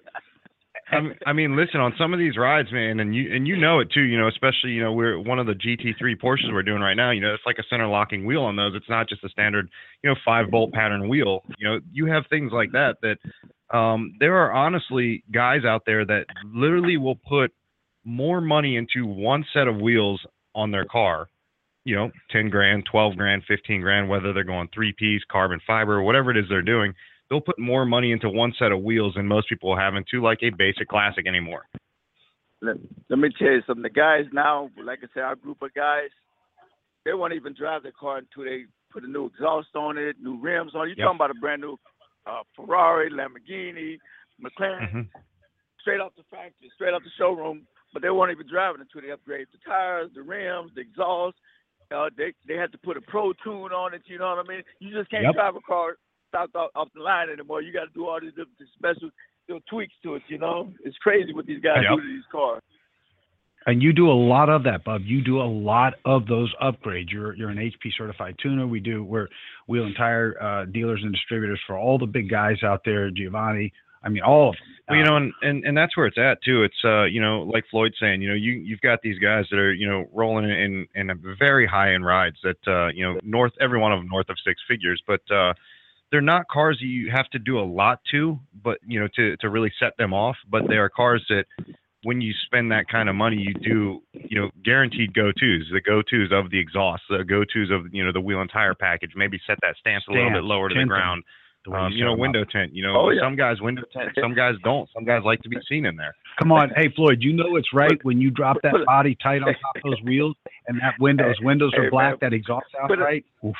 [SPEAKER 3] I mean, I mean, listen, on some of these rides, man, and you and you know it too, you know, especially, you know, we're one of the G T three Porsches we're doing right now, you know, it's like a center locking wheel on those. It's not just a standard, you know, five bolt pattern wheel. You know, you have things like that, that um, there are honestly guys out there that literally will put more money into one set of wheels on their car, you know, ten grand, twelve grand, fifteen grand, whether they're going three piece, carbon fiber, whatever it is they're doing. They'll put more money into one set of wheels than most people will have into like a basic classic anymore.
[SPEAKER 7] Let, let me tell you something. The guys now, like I said, our group of guys, they won't even drive their car until they put a new exhaust on it, new rims on it. You're
[SPEAKER 3] Yep.
[SPEAKER 7] talking about a brand new uh, Ferrari, Lamborghini, McLaren,
[SPEAKER 3] Mm-hmm.
[SPEAKER 7] straight off the factory, straight off the showroom. But they won't even drive it until they upgrade the tires, the rims, the exhaust. Uh, they they had to put a Pro Tune on it. You know what I mean? You just can't
[SPEAKER 2] Yep.
[SPEAKER 7] drive a car stock off, off the line anymore. You got to do all these different special little tweaks to it. You know, it's crazy what these guys
[SPEAKER 3] Yep.
[SPEAKER 7] do to these cars.
[SPEAKER 2] And you do a lot of that, Bub. You do a lot of those upgrades. You're you're an H P certified tuner. We do we're wheel and tire uh, dealers and distributors for all the big guys out there. Giovanni, I mean, all of them.
[SPEAKER 3] Well, you know, and, and, and that's where it's at too. It's uh, you know, like Floyd's saying, you know, you you've got these guys that are, you know, rolling in in a very high end rides that uh, you know, north every one of them north of six figures, but uh, they're not cars that you have to do a lot to, but you know, to to really set them off. But they are cars that, when you spend that kind of money, you do, you know, guaranteed go-tos, the go-tos of the exhaust, the go-tos of, you know, the wheel and tire package. Maybe set that stance a little bit lower to the ground. Um, you know, window tint. You know,
[SPEAKER 7] Oh, yeah.
[SPEAKER 3] some guys window tint, some guys don't. Some guys like to be seen in there.
[SPEAKER 2] Come on, hey Floyd, you know it's right when you drop that body tight on top of those wheels and that windows windows are
[SPEAKER 7] Hey,
[SPEAKER 2] black,
[SPEAKER 7] man.
[SPEAKER 2] that exhaust out
[SPEAKER 7] Put it-
[SPEAKER 2] right. Oof.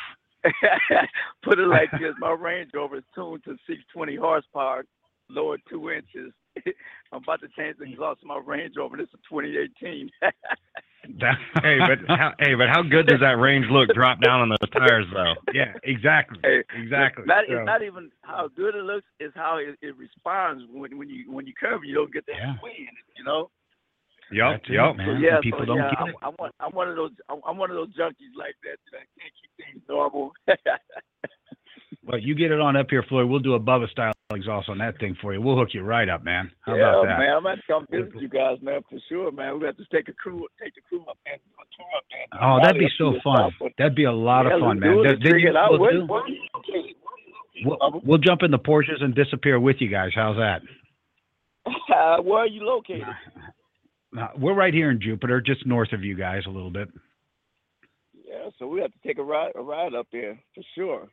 [SPEAKER 7] Put it like this: my Range Rover is tuned to six hundred twenty horsepower, lower two inches. I'm about to change the exhaust of my Range Rover. This is twenty eighteen.
[SPEAKER 2] That-
[SPEAKER 3] Hey, but how, hey, but how good does that range look drop down on those tires though?
[SPEAKER 2] yeah, exactly,
[SPEAKER 7] Hey,
[SPEAKER 2] exactly.
[SPEAKER 7] Not,
[SPEAKER 2] So,
[SPEAKER 7] it's not even how good it looks; it's how it, it responds when when you when you curve. You don't get that
[SPEAKER 2] Yeah.
[SPEAKER 7] swing in it, you know.
[SPEAKER 3] Yup,
[SPEAKER 2] That's it,
[SPEAKER 3] yup.
[SPEAKER 2] man.
[SPEAKER 7] Yeah,
[SPEAKER 2] People
[SPEAKER 7] so,
[SPEAKER 2] don't
[SPEAKER 7] yeah,
[SPEAKER 2] get
[SPEAKER 7] I'm,
[SPEAKER 2] it.
[SPEAKER 7] I'm one. I'm one of those. I'm, I'm one of those junkies like that. That can't keep things normal.
[SPEAKER 2] Well, you get it on up here, Floyd. We'll do a Bubba style exhaust on that thing for you. We'll hook you right up, man. How
[SPEAKER 7] yeah,
[SPEAKER 2] about that?
[SPEAKER 7] man. I'm gonna come visit you guys, man, for sure, man. We have to take a crew, take the crew up and do a tour up, man.
[SPEAKER 2] Oh, that'd be
[SPEAKER 7] Rally up
[SPEAKER 2] so
[SPEAKER 7] to the
[SPEAKER 2] fun.
[SPEAKER 7] top.
[SPEAKER 2] That'd be a lot
[SPEAKER 7] Yeah,
[SPEAKER 2] of fun,
[SPEAKER 7] let's
[SPEAKER 2] man.
[SPEAKER 7] do it.
[SPEAKER 2] Then- then
[SPEAKER 7] Figure
[SPEAKER 2] you
[SPEAKER 7] it out.
[SPEAKER 2] will
[SPEAKER 7] What-
[SPEAKER 2] do-
[SPEAKER 7] what-
[SPEAKER 2] We'll, we'll jump in the Porsches and disappear with you guys. How's that?
[SPEAKER 7] Uh, where are you located?
[SPEAKER 2] Uh, we're right here in Jupiter, just north of you guys a little bit.
[SPEAKER 7] Yeah, so we have to take a ride, a ride up there for sure.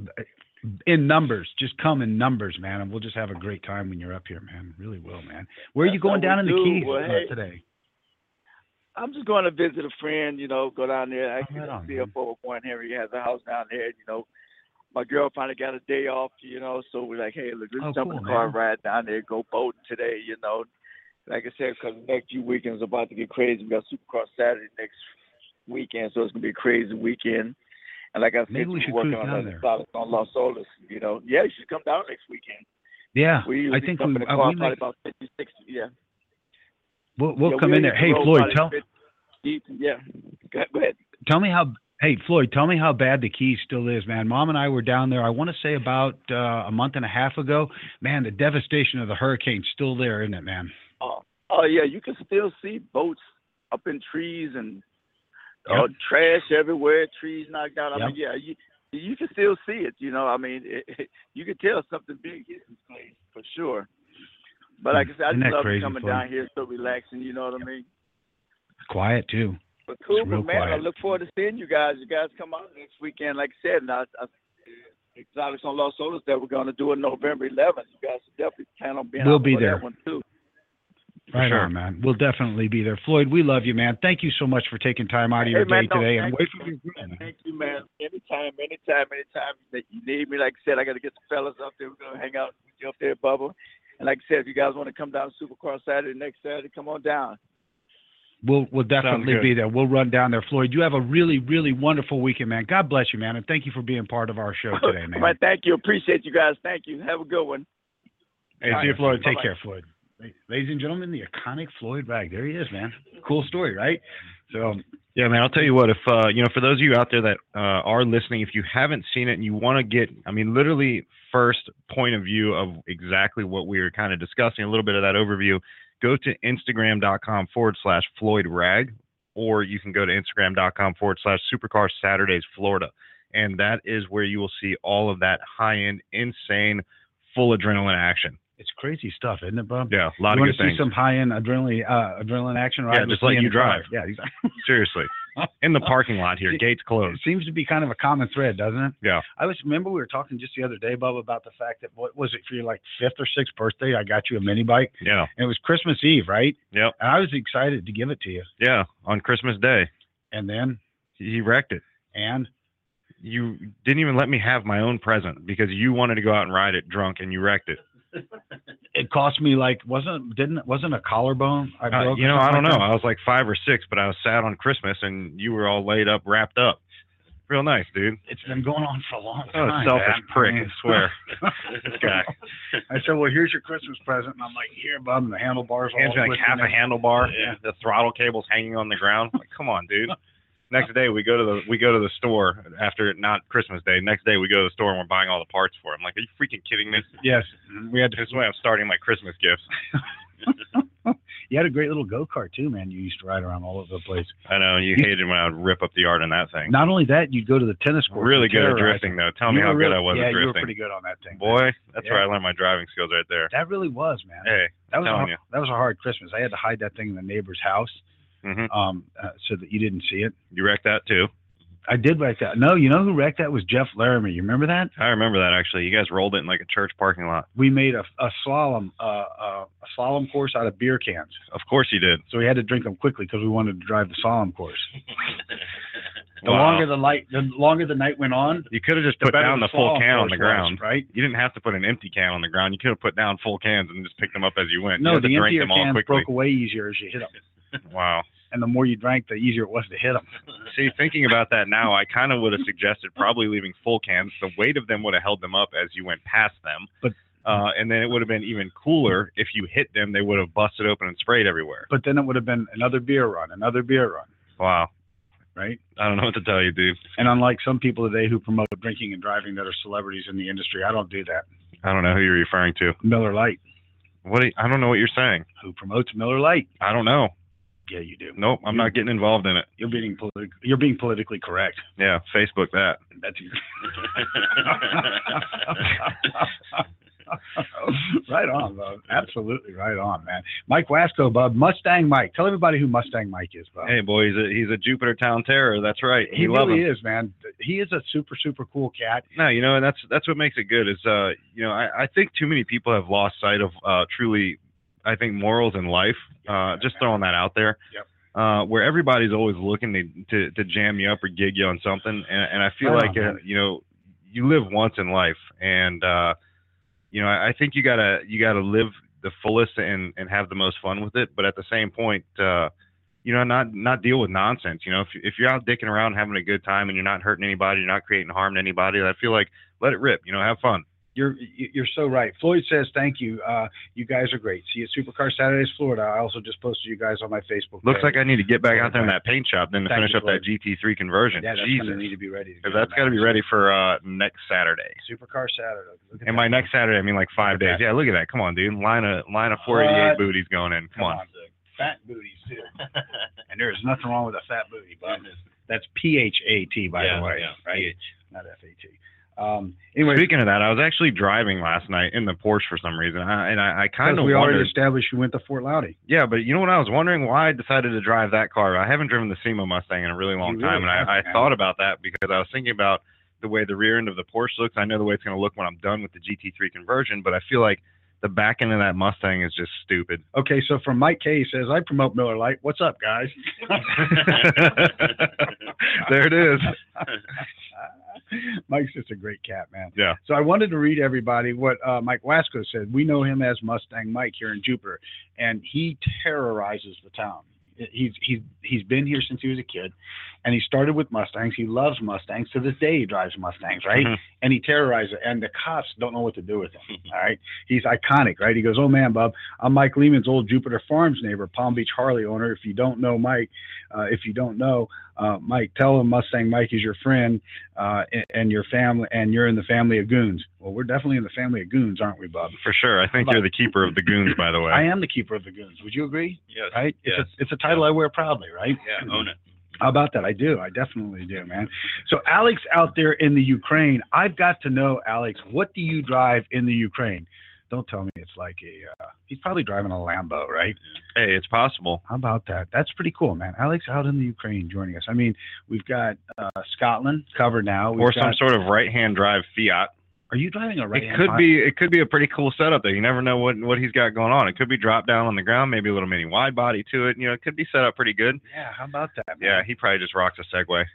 [SPEAKER 2] In numbers, just come in numbers, man, and we'll just have a great time when you're up here, man. Really will, man. Where are you
[SPEAKER 7] That's
[SPEAKER 2] going
[SPEAKER 7] how
[SPEAKER 2] down in
[SPEAKER 7] we
[SPEAKER 2] the
[SPEAKER 7] do.
[SPEAKER 2] Keys
[SPEAKER 7] Well,
[SPEAKER 2] uh,
[SPEAKER 7] hey.
[SPEAKER 2] today?
[SPEAKER 7] I'm just going to visit a friend, you know, go down there. Actually,
[SPEAKER 2] right on,
[SPEAKER 7] see
[SPEAKER 2] man.
[SPEAKER 7] a four one Henry has a house down there, you know. My girl finally got a day off, you know, so we're like, hey, look, let's
[SPEAKER 2] Oh,
[SPEAKER 7] jump
[SPEAKER 2] cool,
[SPEAKER 7] in the car,
[SPEAKER 2] man.
[SPEAKER 7] ride down there, go boating today, you know. Like I said, because the next few weekends are about to get crazy. We got Supercross Saturday next weekend, so it's going to be a crazy weekend. And like I said,
[SPEAKER 2] Maybe we should
[SPEAKER 7] we're working
[SPEAKER 2] cruise
[SPEAKER 7] on
[SPEAKER 2] down
[SPEAKER 7] that
[SPEAKER 2] there.
[SPEAKER 7] solid on Los Olas, you know. Yeah, you should come down next weekend.
[SPEAKER 2] Yeah,
[SPEAKER 7] We
[SPEAKER 2] I
[SPEAKER 7] usually
[SPEAKER 2] think
[SPEAKER 7] jump
[SPEAKER 2] we,
[SPEAKER 7] in the
[SPEAKER 2] uh,
[SPEAKER 7] car
[SPEAKER 2] we
[SPEAKER 7] probably
[SPEAKER 2] make,
[SPEAKER 7] about fifty, sixty, yeah.
[SPEAKER 2] we'll, we'll
[SPEAKER 7] yeah,
[SPEAKER 2] come
[SPEAKER 7] we'll
[SPEAKER 2] in there.
[SPEAKER 7] hit the
[SPEAKER 2] Hey,
[SPEAKER 7] road
[SPEAKER 2] Floyd,
[SPEAKER 7] probably
[SPEAKER 2] tell,
[SPEAKER 7] fifty deep, yeah. Go ahead. Go ahead.
[SPEAKER 2] tell me how, hey, Floyd, tell me how bad the Keys still is, man. Mom and I were down there, I want to say about uh, a month and a half ago. Man, the devastation of the hurricane's still there, isn't it, man?
[SPEAKER 7] Oh, oh yeah, you can still see boats up in trees and uh,
[SPEAKER 2] Yep.
[SPEAKER 7] trash everywhere, trees knocked out. I
[SPEAKER 2] Yep.
[SPEAKER 7] mean, yeah, you you can still see it. You know, I mean, it, it, you can tell something big hit this place for sure. But like I said, I
[SPEAKER 2] Isn't
[SPEAKER 7] just
[SPEAKER 2] that
[SPEAKER 7] love
[SPEAKER 2] crazy,
[SPEAKER 7] coming
[SPEAKER 2] Floyd?
[SPEAKER 7] down here, so relaxing. You know what I mean?
[SPEAKER 2] Quiet, too.
[SPEAKER 7] But cool,
[SPEAKER 2] It's real
[SPEAKER 7] but man, I
[SPEAKER 2] quiet.
[SPEAKER 7] look forward to seeing you guys. You guys come out next weekend, like I said. And I, I Exotics on Los Olas that we're going to do it November eleventh. You guys definitely plan on being
[SPEAKER 2] We'll
[SPEAKER 7] out
[SPEAKER 2] be
[SPEAKER 7] for
[SPEAKER 2] there.
[SPEAKER 7] that one too.
[SPEAKER 2] Right
[SPEAKER 3] sure.
[SPEAKER 2] on, man. We'll definitely be there. Floyd, we love you, man. Thank you so much for taking time out of your
[SPEAKER 7] Hey, man,
[SPEAKER 2] day
[SPEAKER 7] no,
[SPEAKER 2] today. And
[SPEAKER 7] thank
[SPEAKER 2] wait
[SPEAKER 7] you,
[SPEAKER 2] for your
[SPEAKER 7] man.
[SPEAKER 2] man.
[SPEAKER 7] Thank you, man. Anytime, anytime, anytime that you need me, like I said, I got to get the fellas up there. We're going to hang out with you up there, Bubba. And like I said, if you guys want to come down to Supercross Saturday, next Saturday, come on down.
[SPEAKER 2] We'll we'll definitely
[SPEAKER 3] good.
[SPEAKER 2] be there. We'll run down there. Floyd, you have a really, really wonderful weekend, man. God bless you, man. And thank you for being part of our show today, man.
[SPEAKER 7] Man, thank you. Appreciate you guys. Thank you. Have a good one.
[SPEAKER 2] Hey, see you, Floyd. Take
[SPEAKER 7] Bye-bye.
[SPEAKER 2] care, Floyd. Ladies and gentlemen, the iconic Floyd Ragg. There he is, man. Cool story, right? So,
[SPEAKER 3] Yeah, man, I'll tell you what, if, uh, you know, for those of you out there that uh, are listening, if you haven't seen it and you want to get, I mean, literally first point of view of exactly what we were kind of discussing, a little bit of that overview, go to Instagram.com forward slash Floyd Ragg, or you can go to Instagram.com forward slash Supercar Saturdays Florida. And that is where you will see all of that high-end, insane, full adrenaline action.
[SPEAKER 2] it's crazy stuff, isn't it, Bob?
[SPEAKER 3] Yeah, a lot
[SPEAKER 2] you
[SPEAKER 3] of
[SPEAKER 2] want
[SPEAKER 3] good
[SPEAKER 2] to see
[SPEAKER 3] things.
[SPEAKER 2] some high-end adrenaline, uh, adrenaline action, right?
[SPEAKER 3] Yeah, just let you drive.
[SPEAKER 2] Yeah, exactly.
[SPEAKER 3] Seriously. In the parking lot here, gates
[SPEAKER 2] It
[SPEAKER 3] closed.
[SPEAKER 2] seems to be kind of a common thread, doesn't it?
[SPEAKER 3] Yeah.
[SPEAKER 2] I was remember we were talking just the other day, Bob, about the fact that what was it for your like fifth or sixth birthday? I got you a mini bike,
[SPEAKER 3] Yeah.
[SPEAKER 2] and it was Christmas Eve, right?
[SPEAKER 3] Yep.
[SPEAKER 2] And I was excited to give it to you,
[SPEAKER 3] Yeah. On Christmas Day,
[SPEAKER 2] and then
[SPEAKER 3] he wrecked it.
[SPEAKER 2] and
[SPEAKER 3] You didn't even let me have my own present because you wanted to go out and ride it drunk and you wrecked it.
[SPEAKER 2] it cost me like wasn't didn't wasn't a collarbone I
[SPEAKER 3] Uh,
[SPEAKER 2] broke?
[SPEAKER 3] you
[SPEAKER 2] or
[SPEAKER 3] know, I
[SPEAKER 2] something
[SPEAKER 3] don't
[SPEAKER 2] like
[SPEAKER 3] know.
[SPEAKER 2] that?
[SPEAKER 3] I was like five or six, but I was sad on Christmas and you were all laid up, wrapped up. Real nice, dude.
[SPEAKER 2] It's been going on for a long
[SPEAKER 3] Oh,
[SPEAKER 2] time.
[SPEAKER 3] selfish
[SPEAKER 2] man.
[SPEAKER 3] prick,
[SPEAKER 2] I mean,
[SPEAKER 3] I swear. This guy.
[SPEAKER 2] I said, well, here's your Christmas present, and I'm like, here, Bob, and the handlebars all
[SPEAKER 3] Hands me like
[SPEAKER 2] twisted
[SPEAKER 3] half a
[SPEAKER 2] and-
[SPEAKER 3] handlebar.
[SPEAKER 2] Yeah.
[SPEAKER 3] The throttle cable's hanging on the ground. I'm like, come on, dude. Next day we go to the we go to the store after not Christmas Day. Next day we go to the store and we're buying all the parts for it. I'm like, are you freaking kidding me?
[SPEAKER 2] Yes, we had to.
[SPEAKER 3] This is the way I'm starting my Christmas gifts.
[SPEAKER 2] You had a great little go kart too, man. You used to ride around all over the place.
[SPEAKER 3] I know you hated when I would rip up the yard on that thing.
[SPEAKER 2] Not only that, you'd go to the tennis court.
[SPEAKER 3] Really
[SPEAKER 2] and
[SPEAKER 3] good at
[SPEAKER 2] terrorize
[SPEAKER 3] drifting
[SPEAKER 2] them.
[SPEAKER 3] though. Tell me
[SPEAKER 2] You
[SPEAKER 3] how
[SPEAKER 2] were
[SPEAKER 3] good
[SPEAKER 2] really-
[SPEAKER 3] I was
[SPEAKER 2] yeah,
[SPEAKER 3] at
[SPEAKER 2] you were
[SPEAKER 3] drifting.
[SPEAKER 2] pretty good on that thing.
[SPEAKER 3] Boy, that's
[SPEAKER 2] Yeah.
[SPEAKER 3] where I learned my driving skills right there.
[SPEAKER 2] That really was, man.
[SPEAKER 3] Hey,
[SPEAKER 2] that was a,
[SPEAKER 3] telling
[SPEAKER 2] hard-
[SPEAKER 3] you.
[SPEAKER 2] that was a hard Christmas. I had to hide that thing in the neighbor's house,
[SPEAKER 3] hmm
[SPEAKER 2] um, uh, so that you didn't see it.
[SPEAKER 3] You wrecked that too.
[SPEAKER 2] I did wreck that. No, you know who wrecked that was Jeff Laramie. You remember that?
[SPEAKER 3] I remember that actually. You guys rolled it in like a church parking lot.
[SPEAKER 2] We made a, a slalom, uh, uh, a slalom course out of beer cans.
[SPEAKER 3] Of course you did.
[SPEAKER 2] So we had to drink them quickly because we wanted to drive the slalom course. The
[SPEAKER 3] Wow.
[SPEAKER 2] longer the light, the longer the night went on,
[SPEAKER 3] You could have just
[SPEAKER 2] the
[SPEAKER 3] put
[SPEAKER 2] better
[SPEAKER 3] down the full
[SPEAKER 2] slalom
[SPEAKER 3] can on
[SPEAKER 2] course
[SPEAKER 3] the
[SPEAKER 2] was,
[SPEAKER 3] ground.
[SPEAKER 2] right?
[SPEAKER 3] You didn't have to put an empty can on the ground. You could have put down full cans and just picked them up as you went. you
[SPEAKER 2] No,
[SPEAKER 3] had to
[SPEAKER 2] the
[SPEAKER 3] drink
[SPEAKER 2] emptier
[SPEAKER 3] them all
[SPEAKER 2] cans
[SPEAKER 3] quickly.
[SPEAKER 2] broke away easier as you hit them.
[SPEAKER 3] Wow.
[SPEAKER 2] And the more you drank, the easier it was to hit them.
[SPEAKER 3] See, thinking about that now, I kind of would have suggested probably leaving full cans. The weight of them would have held them up as you went past them.
[SPEAKER 2] But
[SPEAKER 3] uh, and then it would have been even cooler if you hit them. They would have busted open and sprayed everywhere.
[SPEAKER 2] But then it would have been another beer run, another beer run,
[SPEAKER 3] Wow.
[SPEAKER 2] right?
[SPEAKER 3] I don't know what to tell you, dude.
[SPEAKER 2] And unlike some people today who promote drinking and driving that are celebrities in the industry, I don't do that.
[SPEAKER 3] I don't know who you're referring to.
[SPEAKER 2] Miller Lite,
[SPEAKER 3] What? Do you, I don't know what you're saying.
[SPEAKER 2] who promotes Miller Lite?
[SPEAKER 3] I don't know.
[SPEAKER 2] Yeah, you do.
[SPEAKER 3] Nope, I'm not getting involved in it.
[SPEAKER 2] You're being politi- You're being politically correct.
[SPEAKER 3] Yeah, Facebook that.
[SPEAKER 2] That's your. Right on, Bob. Absolutely right on, man. Mike Wasco, Bob. Mustang Mike. Tell everybody who Mustang Mike is, Bob.
[SPEAKER 3] Hey, boy, he's a he's a Jupiter Town terror. That's right.
[SPEAKER 2] he
[SPEAKER 3] We love
[SPEAKER 2] really
[SPEAKER 3] him.
[SPEAKER 2] is, man. He is a super, super cool cat.
[SPEAKER 3] No, you know, and that's that's what makes it good. Is uh, you know, I, I think too many people have lost sight of uh, truly, I think morals in life. Uh, just throwing that out there.
[SPEAKER 2] Yep.
[SPEAKER 3] uh, where everybody's always looking to, to, to jam you up or gig you on something. And, and I feel
[SPEAKER 2] Right
[SPEAKER 3] like,
[SPEAKER 2] on,
[SPEAKER 3] uh, you know, you live once in life. And, uh, you know, I, I think you gotta, you gotta live the fullest and, and have the most fun with it. But at the same point, uh, you know, not, not deal with nonsense. You know, if, if you're out dicking around having a good time and you're not hurting anybody, you're not creating harm to anybody, I feel like let it rip, you know, have fun.
[SPEAKER 2] You're you're so right. Floyd says thank you. Uh, you guys are great. See you at Supercar Saturdays, Florida. I also just posted you guys on my Facebook.
[SPEAKER 3] Looks
[SPEAKER 2] page.
[SPEAKER 3] like I need to get back out there in that paint shop then to
[SPEAKER 2] Thank
[SPEAKER 3] finish
[SPEAKER 2] you,
[SPEAKER 3] up that
[SPEAKER 2] Floyd.
[SPEAKER 3] G T three conversion.
[SPEAKER 2] Yeah, that's
[SPEAKER 3] Jesus,
[SPEAKER 2] going to need to be ready.
[SPEAKER 3] because that's got to be ready for uh, next Saturday.
[SPEAKER 2] Supercar Saturday. Look at
[SPEAKER 3] And
[SPEAKER 2] that.
[SPEAKER 3] by next Saturday, I mean like five
[SPEAKER 2] Look at
[SPEAKER 3] days.
[SPEAKER 2] that.
[SPEAKER 3] Yeah, look at that. Come on, dude. Line of line of four eighty-eight
[SPEAKER 2] What?
[SPEAKER 3] booties going in. Come, on.
[SPEAKER 2] Fat booties too. And there's nothing wrong with a fat booty, but that's P H A T by
[SPEAKER 4] Yeah,
[SPEAKER 2] the way,
[SPEAKER 4] yeah,
[SPEAKER 2] right?
[SPEAKER 4] P H.
[SPEAKER 2] Not F A T. Um, anyway,
[SPEAKER 3] Speaking of that, I was actually driving last night in the Porsche for some reason, I, and I, I kind
[SPEAKER 2] because
[SPEAKER 3] of
[SPEAKER 2] we already
[SPEAKER 3] wondered.
[SPEAKER 2] established you went to Fort Loudy.
[SPEAKER 3] Yeah, but you know what? I was wondering why I decided to drive that car. I haven't driven the SEMA Mustang in a really long
[SPEAKER 2] You
[SPEAKER 3] time,
[SPEAKER 2] really
[SPEAKER 3] and I, I
[SPEAKER 2] haven't,
[SPEAKER 3] thought about that because I was thinking about the way the rear end of the Porsche looks. I know the way it's going to look when I'm done with the G T three conversion, but I feel like the back end of that Mustang is just stupid.
[SPEAKER 2] Okay, so from Mike K, he says, I promote Miller Lite. What's up, guys?
[SPEAKER 3] There it is.
[SPEAKER 2] Mike's just a great cat, man.
[SPEAKER 3] Yeah.
[SPEAKER 2] So I wanted to read everybody what uh, Mike Wasco said. We know him as Mustang Mike here in Jupiter, and he terrorizes the town. He's he's he's been here since he was a kid, and he started with Mustangs. He loves Mustangs. To this day, he drives Mustangs, right?
[SPEAKER 3] Mhm.
[SPEAKER 2] And he terrorizes it, and the cops don't know what to do with him. All right, he's iconic, right? He goes, "Oh man, Bob, I'm Mike Lehman's old Jupiter Farms neighbor, Palm Beach Harley owner. If you don't know Mike, uh, if you don't know uh, Mike, tell him Mustang Mike is your friend uh, and, and your family, and you're in the family of goons." Well, we're definitely in the family of goons, aren't we, Bob?
[SPEAKER 3] For sure. I think you're the keeper of the goons, by the way.
[SPEAKER 2] I am the keeper of the goons. Would you agree?
[SPEAKER 4] Yes.
[SPEAKER 2] Right?
[SPEAKER 4] Yes.
[SPEAKER 2] It's a, it's a title I wear proudly, right?
[SPEAKER 4] Yeah, own it.
[SPEAKER 2] How about that? I do. I definitely do, man. So Alex out there in the Ukraine, I've got to know, Alex, what do you drive in the Ukraine? Don't tell me it's like a, uh, he's probably driving a Lambo, right?
[SPEAKER 3] Hey, it's possible.
[SPEAKER 2] How about that? That's pretty cool, man. Alex out in the Ukraine joining us. I mean, we've got uh, Scotland covered now. We've
[SPEAKER 3] Or some
[SPEAKER 2] got-
[SPEAKER 3] sort of right-hand drive Fiat.
[SPEAKER 2] Are you driving a right
[SPEAKER 3] It could be it could be a pretty cool setup there. You never know what what he's got going on. It could be dropped down on the ground, maybe a little mini wide body to it. You know, it could be set up pretty good.
[SPEAKER 2] Yeah, how about that, man?
[SPEAKER 3] Yeah, he probably just rocks a Segway.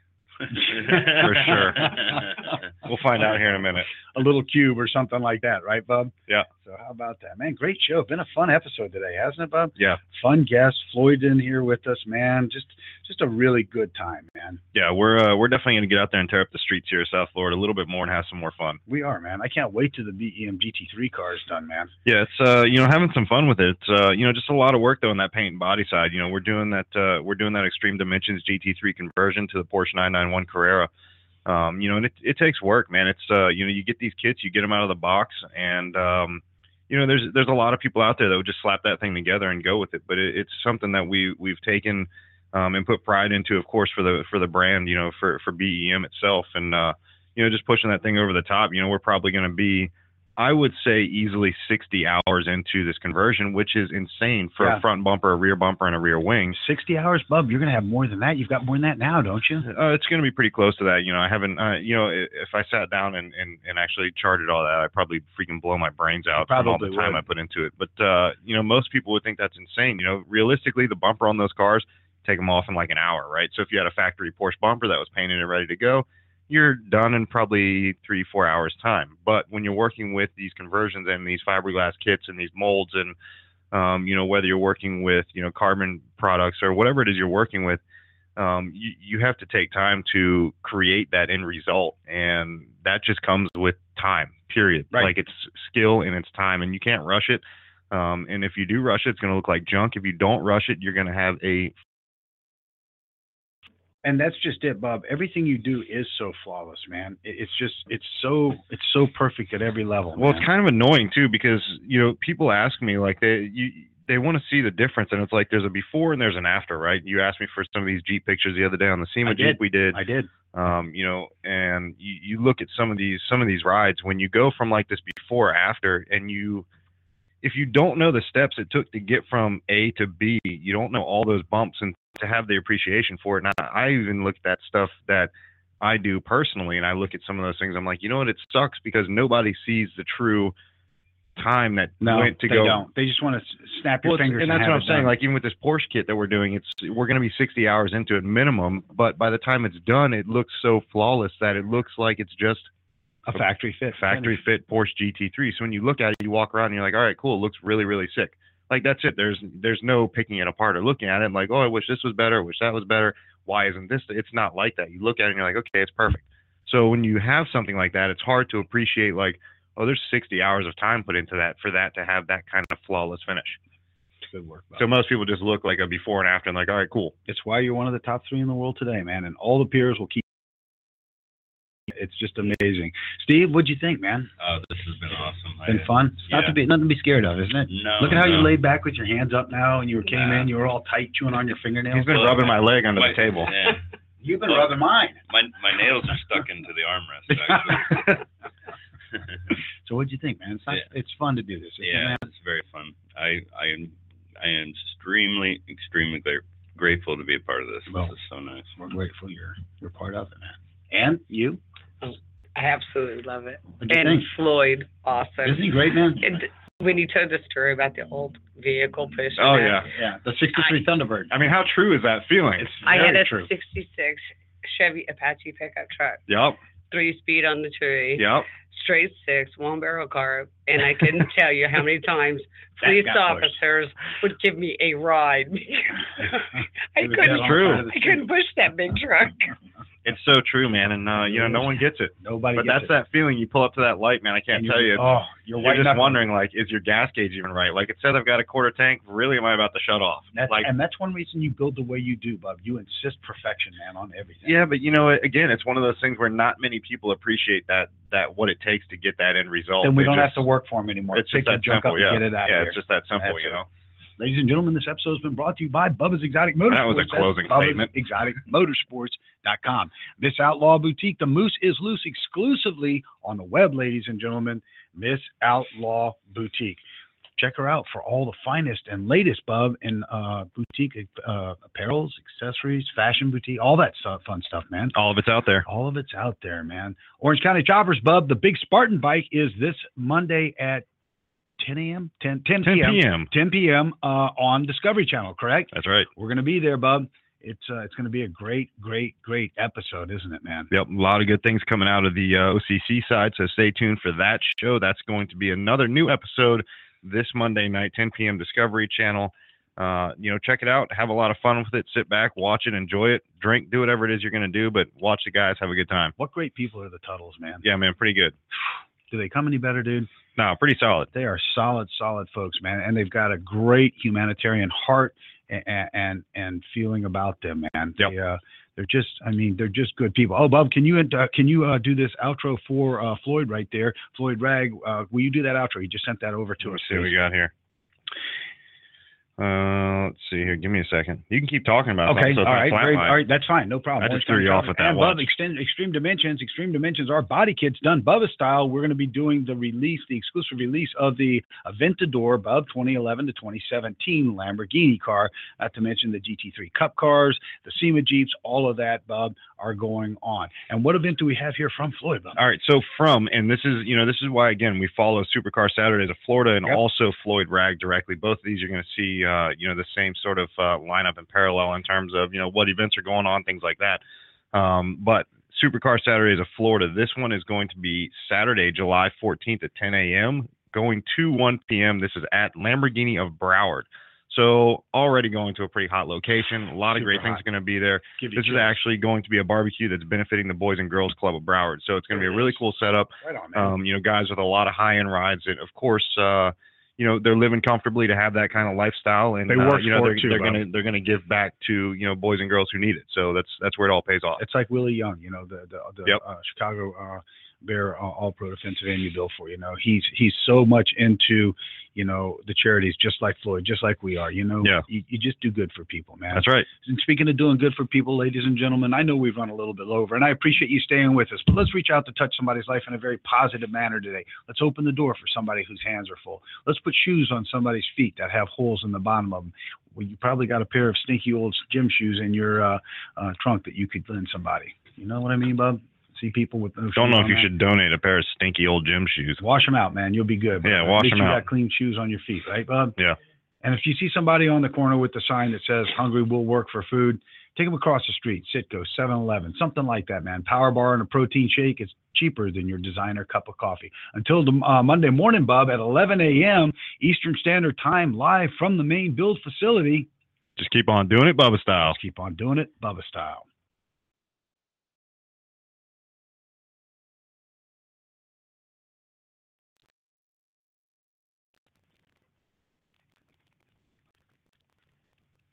[SPEAKER 3] For sure. We'll find out here in a minute.
[SPEAKER 2] A little cube or something like that, right, Bub?
[SPEAKER 3] Yeah.
[SPEAKER 2] So how about that, man? Great show. Been a fun episode today, hasn't it, Bub?
[SPEAKER 3] Yeah.
[SPEAKER 2] Fun guest. Floyd in here with us, man. Just just a really good time, man.
[SPEAKER 3] Yeah, we're uh, we're definitely gonna get out there and tear up the streets here in South Florida a little bit more and have some more fun.
[SPEAKER 2] We are, man. I can't wait till the B E M G T three car is done, man.
[SPEAKER 3] Yeah, it's uh you know having some fun with it. It's uh you know just a lot of work though on that paint and body side. You know we're doing that uh we're doing that Extreme Dimensions G T three conversion to the Porsche nine ninety-one Carrera. Um, you know, and it, it takes work, man. It's, uh, you know, you get these kits, you get them out of the box, and, um, you know, there's there's a lot of people out there that would just slap that thing together and go with it. But it, it's something that we we've taken um, and put pride into, of course, for the for the brand, you know, for for B E M itself, and uh, you know, just pushing that thing over the top. You know, we're probably going to be, I would say, easily sixty hours into this conversion, which is insane for
[SPEAKER 2] Yeah.
[SPEAKER 3] a front bumper, a rear bumper, and a rear wing.
[SPEAKER 2] sixty hours, Bub. You're gonna have more than that. You've got more than that now, don't you?
[SPEAKER 3] Uh, it's going to be pretty close to that. You know, I haven't, uh, you know, i- if I sat down and, and, and actually charted all that, I'd probably freaking blow my brains out from all the
[SPEAKER 2] Probably
[SPEAKER 3] time
[SPEAKER 2] would.
[SPEAKER 3] I put into it. But, uh, you know, most people would think that's insane. You know, realistically, the bumper on those cars, take them off in like an hour, right? So if you had a factory Porsche bumper that was painted and ready to go, you're done in probably three, four hours time. But when you're working with these conversions and these fiberglass kits and these molds and, um, you know, whether you're working with, you know, carbon products or whatever it is you're working with, um, you, you have to take time to create that end result. And that just comes with time, period.
[SPEAKER 2] Right.
[SPEAKER 3] Like it's skill and it's time, and you can't rush it. Um, and if you do rush it, it's going to look like junk. If you don't rush it, you're going to have a
[SPEAKER 2] And that's just it, Bob. Everything you do is so flawless, man. It- It's just, it's so, it's so perfect at every level.
[SPEAKER 3] Well,
[SPEAKER 2] man.
[SPEAKER 3] it's kind of annoying too because you know people ask me like they you they want to see the difference, and it's like there's a before and there's an after, right? You asked me for some of these Jeep pictures the other day on the SEMA
[SPEAKER 2] I
[SPEAKER 3] Jeep
[SPEAKER 2] did.
[SPEAKER 3] we did,
[SPEAKER 2] I did.
[SPEAKER 3] um, you know, and you, you look at some of these some of these rides when you go from like this before after, and you if you don't know the steps it took to get from A to B, you don't know all those bumps and to have the appreciation for it. And I, I even look at that stuff that I do personally, and I look at some of those things. I'm like, you know what? It sucks because nobody sees the true time that
[SPEAKER 2] No,
[SPEAKER 3] went to
[SPEAKER 2] they
[SPEAKER 3] go.
[SPEAKER 2] don't. They just want to snap your
[SPEAKER 3] Well, it's-
[SPEAKER 2] fingers.
[SPEAKER 3] and that's
[SPEAKER 2] have
[SPEAKER 3] what I'm
[SPEAKER 2] it
[SPEAKER 3] saying.
[SPEAKER 2] done.
[SPEAKER 3] Like even with this Porsche kit that we're doing, it's we're going to be sixty hours into it minimum. But by the time it's done, it looks so flawless that it looks like it's just
[SPEAKER 2] a factory fit.
[SPEAKER 3] factory fit Porsche G T three. So when you look at it, you walk around and you're like, all right, cool. It looks really, really sick. Like that's it. There's there's no picking it apart or looking at it and like, oh, I wish this was better. I wish that was better. Why isn't this? It's not like that. You look at it and you're like, okay, it's perfect. So when you have something like that, it's hard to appreciate like, oh, there's sixty hours of time put into that for that to have that kind of flawless finish.
[SPEAKER 2] Good work. Bob.
[SPEAKER 3] So most people just look like a before and after and like, all right, cool.
[SPEAKER 2] It's why you're one of the top three in the world today, man. And all the peers will keep. It's just amazing. Steve, what'd you think, man?
[SPEAKER 4] Oh, this has been awesome.
[SPEAKER 2] Been
[SPEAKER 4] I,
[SPEAKER 2] fun? It's not
[SPEAKER 4] yeah.
[SPEAKER 2] to be nothing to be scared of, isn't it?
[SPEAKER 4] No.
[SPEAKER 2] Look at how you
[SPEAKER 4] no.
[SPEAKER 2] laid back with your hands up now, and you came
[SPEAKER 4] Nah.
[SPEAKER 2] in. You were all tight, chewing on your fingernails.
[SPEAKER 3] He's been
[SPEAKER 4] Well,
[SPEAKER 3] rubbing my leg under
[SPEAKER 4] my-
[SPEAKER 3] the table.
[SPEAKER 4] Yeah.
[SPEAKER 2] You've been
[SPEAKER 4] Well,
[SPEAKER 2] rubbing mine.
[SPEAKER 4] My my nails are stuck into the armrest. Actually.
[SPEAKER 2] So what'd you think, man? It's not,
[SPEAKER 4] Yeah.
[SPEAKER 2] it's fun to do this. isn't it,
[SPEAKER 4] Yeah,
[SPEAKER 2] man?
[SPEAKER 4] it's very fun. I I am I am extremely extremely gra- grateful to be a part of this.
[SPEAKER 2] Well,
[SPEAKER 4] This is so nice.
[SPEAKER 2] We're grateful you're you're part of it, man. And you?
[SPEAKER 5] I absolutely love it.
[SPEAKER 2] What'd you
[SPEAKER 5] And
[SPEAKER 2] think?
[SPEAKER 5] Floyd, awesome.
[SPEAKER 2] Isn't he great, man?
[SPEAKER 5] And when you told the story about the old vehicle pushing
[SPEAKER 3] Oh
[SPEAKER 5] it,
[SPEAKER 3] yeah.
[SPEAKER 2] Yeah, the sixty-three Thunderbird.
[SPEAKER 3] I mean, how true is that feeling?
[SPEAKER 2] It's
[SPEAKER 5] I had
[SPEAKER 2] very
[SPEAKER 5] a
[SPEAKER 2] true.
[SPEAKER 5] sixty-six Chevy Apache pickup truck,
[SPEAKER 3] Yep.
[SPEAKER 5] three speed on the tree,
[SPEAKER 3] Yep.
[SPEAKER 5] straight six, one barrel carb, and I couldn't tell you how many times
[SPEAKER 2] That
[SPEAKER 5] police
[SPEAKER 2] got pushed.
[SPEAKER 5] officers would give me a ride. I
[SPEAKER 2] It was
[SPEAKER 5] couldn't,
[SPEAKER 2] dead on
[SPEAKER 3] true.
[SPEAKER 2] the side of the
[SPEAKER 5] I
[SPEAKER 2] street.
[SPEAKER 5] couldn't push that big truck.
[SPEAKER 3] It's so true, man. And uh, you know, no one gets it.
[SPEAKER 2] Nobody
[SPEAKER 3] But
[SPEAKER 2] gets
[SPEAKER 3] that's
[SPEAKER 2] it.
[SPEAKER 3] that feeling. You pull up to that light, man. I can't
[SPEAKER 2] And
[SPEAKER 3] tell
[SPEAKER 2] you're-
[SPEAKER 3] you. It's,
[SPEAKER 2] Oh, you're,
[SPEAKER 3] you're
[SPEAKER 2] white
[SPEAKER 3] just
[SPEAKER 2] knuckling.
[SPEAKER 3] wondering, like, is your gas gauge even right? Like, it says I've got a quarter tank. Really, am I about to shut off?
[SPEAKER 2] That's,
[SPEAKER 3] like,
[SPEAKER 2] and that's one reason you build the way you do, Bub. You insist perfection, man, on everything.
[SPEAKER 3] yeah, but you know, again, it's one of those things where not many people appreciate that that what it takes to get that end result.
[SPEAKER 2] Then we
[SPEAKER 3] They
[SPEAKER 2] don't
[SPEAKER 3] just,
[SPEAKER 2] have to work for them anymore.
[SPEAKER 3] It's
[SPEAKER 2] Pick
[SPEAKER 3] just
[SPEAKER 2] the
[SPEAKER 3] that
[SPEAKER 2] junk
[SPEAKER 3] simple.
[SPEAKER 2] up
[SPEAKER 3] Yeah.
[SPEAKER 2] and get it out
[SPEAKER 3] yeah,
[SPEAKER 2] of
[SPEAKER 3] it's
[SPEAKER 2] here.
[SPEAKER 3] just that simple.
[SPEAKER 2] That's
[SPEAKER 3] you
[SPEAKER 2] it.
[SPEAKER 3] know.
[SPEAKER 2] Ladies and gentlemen, this episode has been brought to you by Bubba's Exotic Motorsports.
[SPEAKER 3] That was a
[SPEAKER 2] That's
[SPEAKER 3] closing
[SPEAKER 2] Bubba's
[SPEAKER 3] statement.
[SPEAKER 2] Exotic Motorsports dot com. Miss Outlaw Boutique, the Moose is Loose, exclusively on the web, ladies and gentlemen. Miss Outlaw Boutique. Check her out for all the finest and latest, Bub, in uh, boutique uh, apparels, accessories, fashion boutique, all that stuff, fun stuff, man.
[SPEAKER 3] All of it's out there.
[SPEAKER 2] All of it's out there, man. Orange County Choppers, Bub. The Big Spartan Bike is this Monday at ten a.m., ten, ten
[SPEAKER 3] ten
[SPEAKER 2] p.m.
[SPEAKER 3] p.m.
[SPEAKER 2] ten p.m. Uh, on Discovery Channel, correct?
[SPEAKER 3] That's right.
[SPEAKER 2] We're going to be there, Bub. It's uh, it's going to be a great, great, great episode, isn't it, man?
[SPEAKER 3] Yep, a lot of good things coming out of the uh, O C C side, so stay tuned for that show. That's going to be another new episode this Monday night, ten p.m. Discovery Channel. Uh, you know, check it out. Have a lot of fun with it. Sit back, watch it, enjoy it, drink, do whatever it is you're going to do, but watch the guys have a good time.
[SPEAKER 2] What great people are the Tuttles, man.
[SPEAKER 3] Yeah, man, pretty good.
[SPEAKER 2] Do they come any better, dude?
[SPEAKER 3] No, pretty solid.
[SPEAKER 2] They are solid, solid folks, man, and they've got a great humanitarian heart and and, and feeling about them, man.
[SPEAKER 3] Yep.
[SPEAKER 2] They, uh, they're just, I mean, they're just good people. Oh, Bob, can you uh, can you uh, do this outro for uh, Floyd right there? Floyd Ragg, uh, will you do that outro? You just sent that over to
[SPEAKER 3] Let's
[SPEAKER 2] us.
[SPEAKER 3] see what we
[SPEAKER 2] please.
[SPEAKER 3] got here. Uh, let's see here. Give me a second. You can keep talking about
[SPEAKER 2] Okay,
[SPEAKER 3] something, so it's
[SPEAKER 2] all
[SPEAKER 3] not
[SPEAKER 2] right,
[SPEAKER 3] flat
[SPEAKER 2] great.
[SPEAKER 3] line.
[SPEAKER 2] All right, that's fine, no problem.
[SPEAKER 3] I
[SPEAKER 2] Orange
[SPEAKER 3] just threw
[SPEAKER 2] County
[SPEAKER 3] you off
[SPEAKER 2] Choppers.
[SPEAKER 3] with that
[SPEAKER 2] And
[SPEAKER 3] watch.
[SPEAKER 2] Bub, Extend, Extreme Dimensions, Extreme Dimensions, our body kits done Bubba style. We're going to be doing the release, the exclusive release of the Aventador Bub twenty eleven to twenty seventeen Lamborghini car, not to mention the G T three Cup cars, the SEMA Jeeps, all of that, Bub, are going on. And what event do we have here from Floyd, Bub?
[SPEAKER 3] All right, so from, and this is, you know, this is why, again, we follow Supercar Saturdays of Florida and
[SPEAKER 2] Yep.
[SPEAKER 3] also Floyd Ragg directly. Both of these you're going to see, uh, you know, the same sort of uh, lineup in parallel in terms of, you know, what events are going on, things like that. Um, but Supercar Saturdays of Florida, this one is going to be Saturday, July fourteenth at ten a.m., going to one p.m. This is at Lamborghini of Broward. So already going to a pretty hot location. A lot of
[SPEAKER 2] Super
[SPEAKER 3] great things
[SPEAKER 2] hot.
[SPEAKER 3] are going to be there.
[SPEAKER 2] Give you
[SPEAKER 3] This is
[SPEAKER 2] chills.
[SPEAKER 3] actually going to be a barbecue that's benefiting the Boys and Girls Club of Broward. So it's going to be a really cool setup.
[SPEAKER 2] Right on, man.
[SPEAKER 3] Um, you know, guys with a lot of high-end rides, and of course, uh, you know, they're living comfortably to have that kind of lifestyle, and
[SPEAKER 2] They
[SPEAKER 3] uh,
[SPEAKER 2] work
[SPEAKER 3] you know,
[SPEAKER 2] for
[SPEAKER 3] they're,
[SPEAKER 2] it too,
[SPEAKER 3] they're
[SPEAKER 2] Bob.
[SPEAKER 3] gonna they're gonna give back to, you know, boys and girls who need it. So that's that's where it all pays off.
[SPEAKER 2] It's like Willie Young, you know, the the, the
[SPEAKER 3] Yep.
[SPEAKER 2] uh, Chicago uh, Bear uh, All-Pro defensive end you built for. You know, he's he's so much into, you know, the charities, just like Floyd, just like we are. You know,
[SPEAKER 3] Yeah.
[SPEAKER 2] you, you just do good for people, man.
[SPEAKER 3] That's right.
[SPEAKER 2] And speaking of doing good for people, ladies and gentlemen, I know we've run a little bit over, and I appreciate you staying with us. But let's reach out to touch somebody's life in a very positive manner today. Let's open the door for somebody whose hands are full. Let's put shoes on somebody's feet that have holes in the bottom of them. Well, you probably got a pair of stinky old gym shoes in your uh, uh, trunk that you could lend somebody. You know what I mean, Bub? See people with no
[SPEAKER 3] Don't
[SPEAKER 2] shoes
[SPEAKER 3] know if
[SPEAKER 2] on
[SPEAKER 3] you
[SPEAKER 2] there.
[SPEAKER 3] should donate a pair of stinky old gym shoes.
[SPEAKER 2] Wash them out, man. You'll be good.
[SPEAKER 3] Yeah,
[SPEAKER 2] At
[SPEAKER 3] wash
[SPEAKER 2] least
[SPEAKER 3] them
[SPEAKER 2] you
[SPEAKER 3] out.
[SPEAKER 2] got clean shoes on your feet, right, bub?
[SPEAKER 3] Yeah.
[SPEAKER 2] And if you see somebody on the corner with the sign that says "Hungry will work for food," take them across the street. Citgo, seven eleven, something like that, man. Power bar and a protein shake is cheaper than your designer cup of coffee. Until the, uh, Monday morning, bub, at eleven a.m. Eastern Standard Time, live from the main build facility.
[SPEAKER 3] Just keep on doing it, Bubba style.
[SPEAKER 2] Just keep on doing it, Bubba style.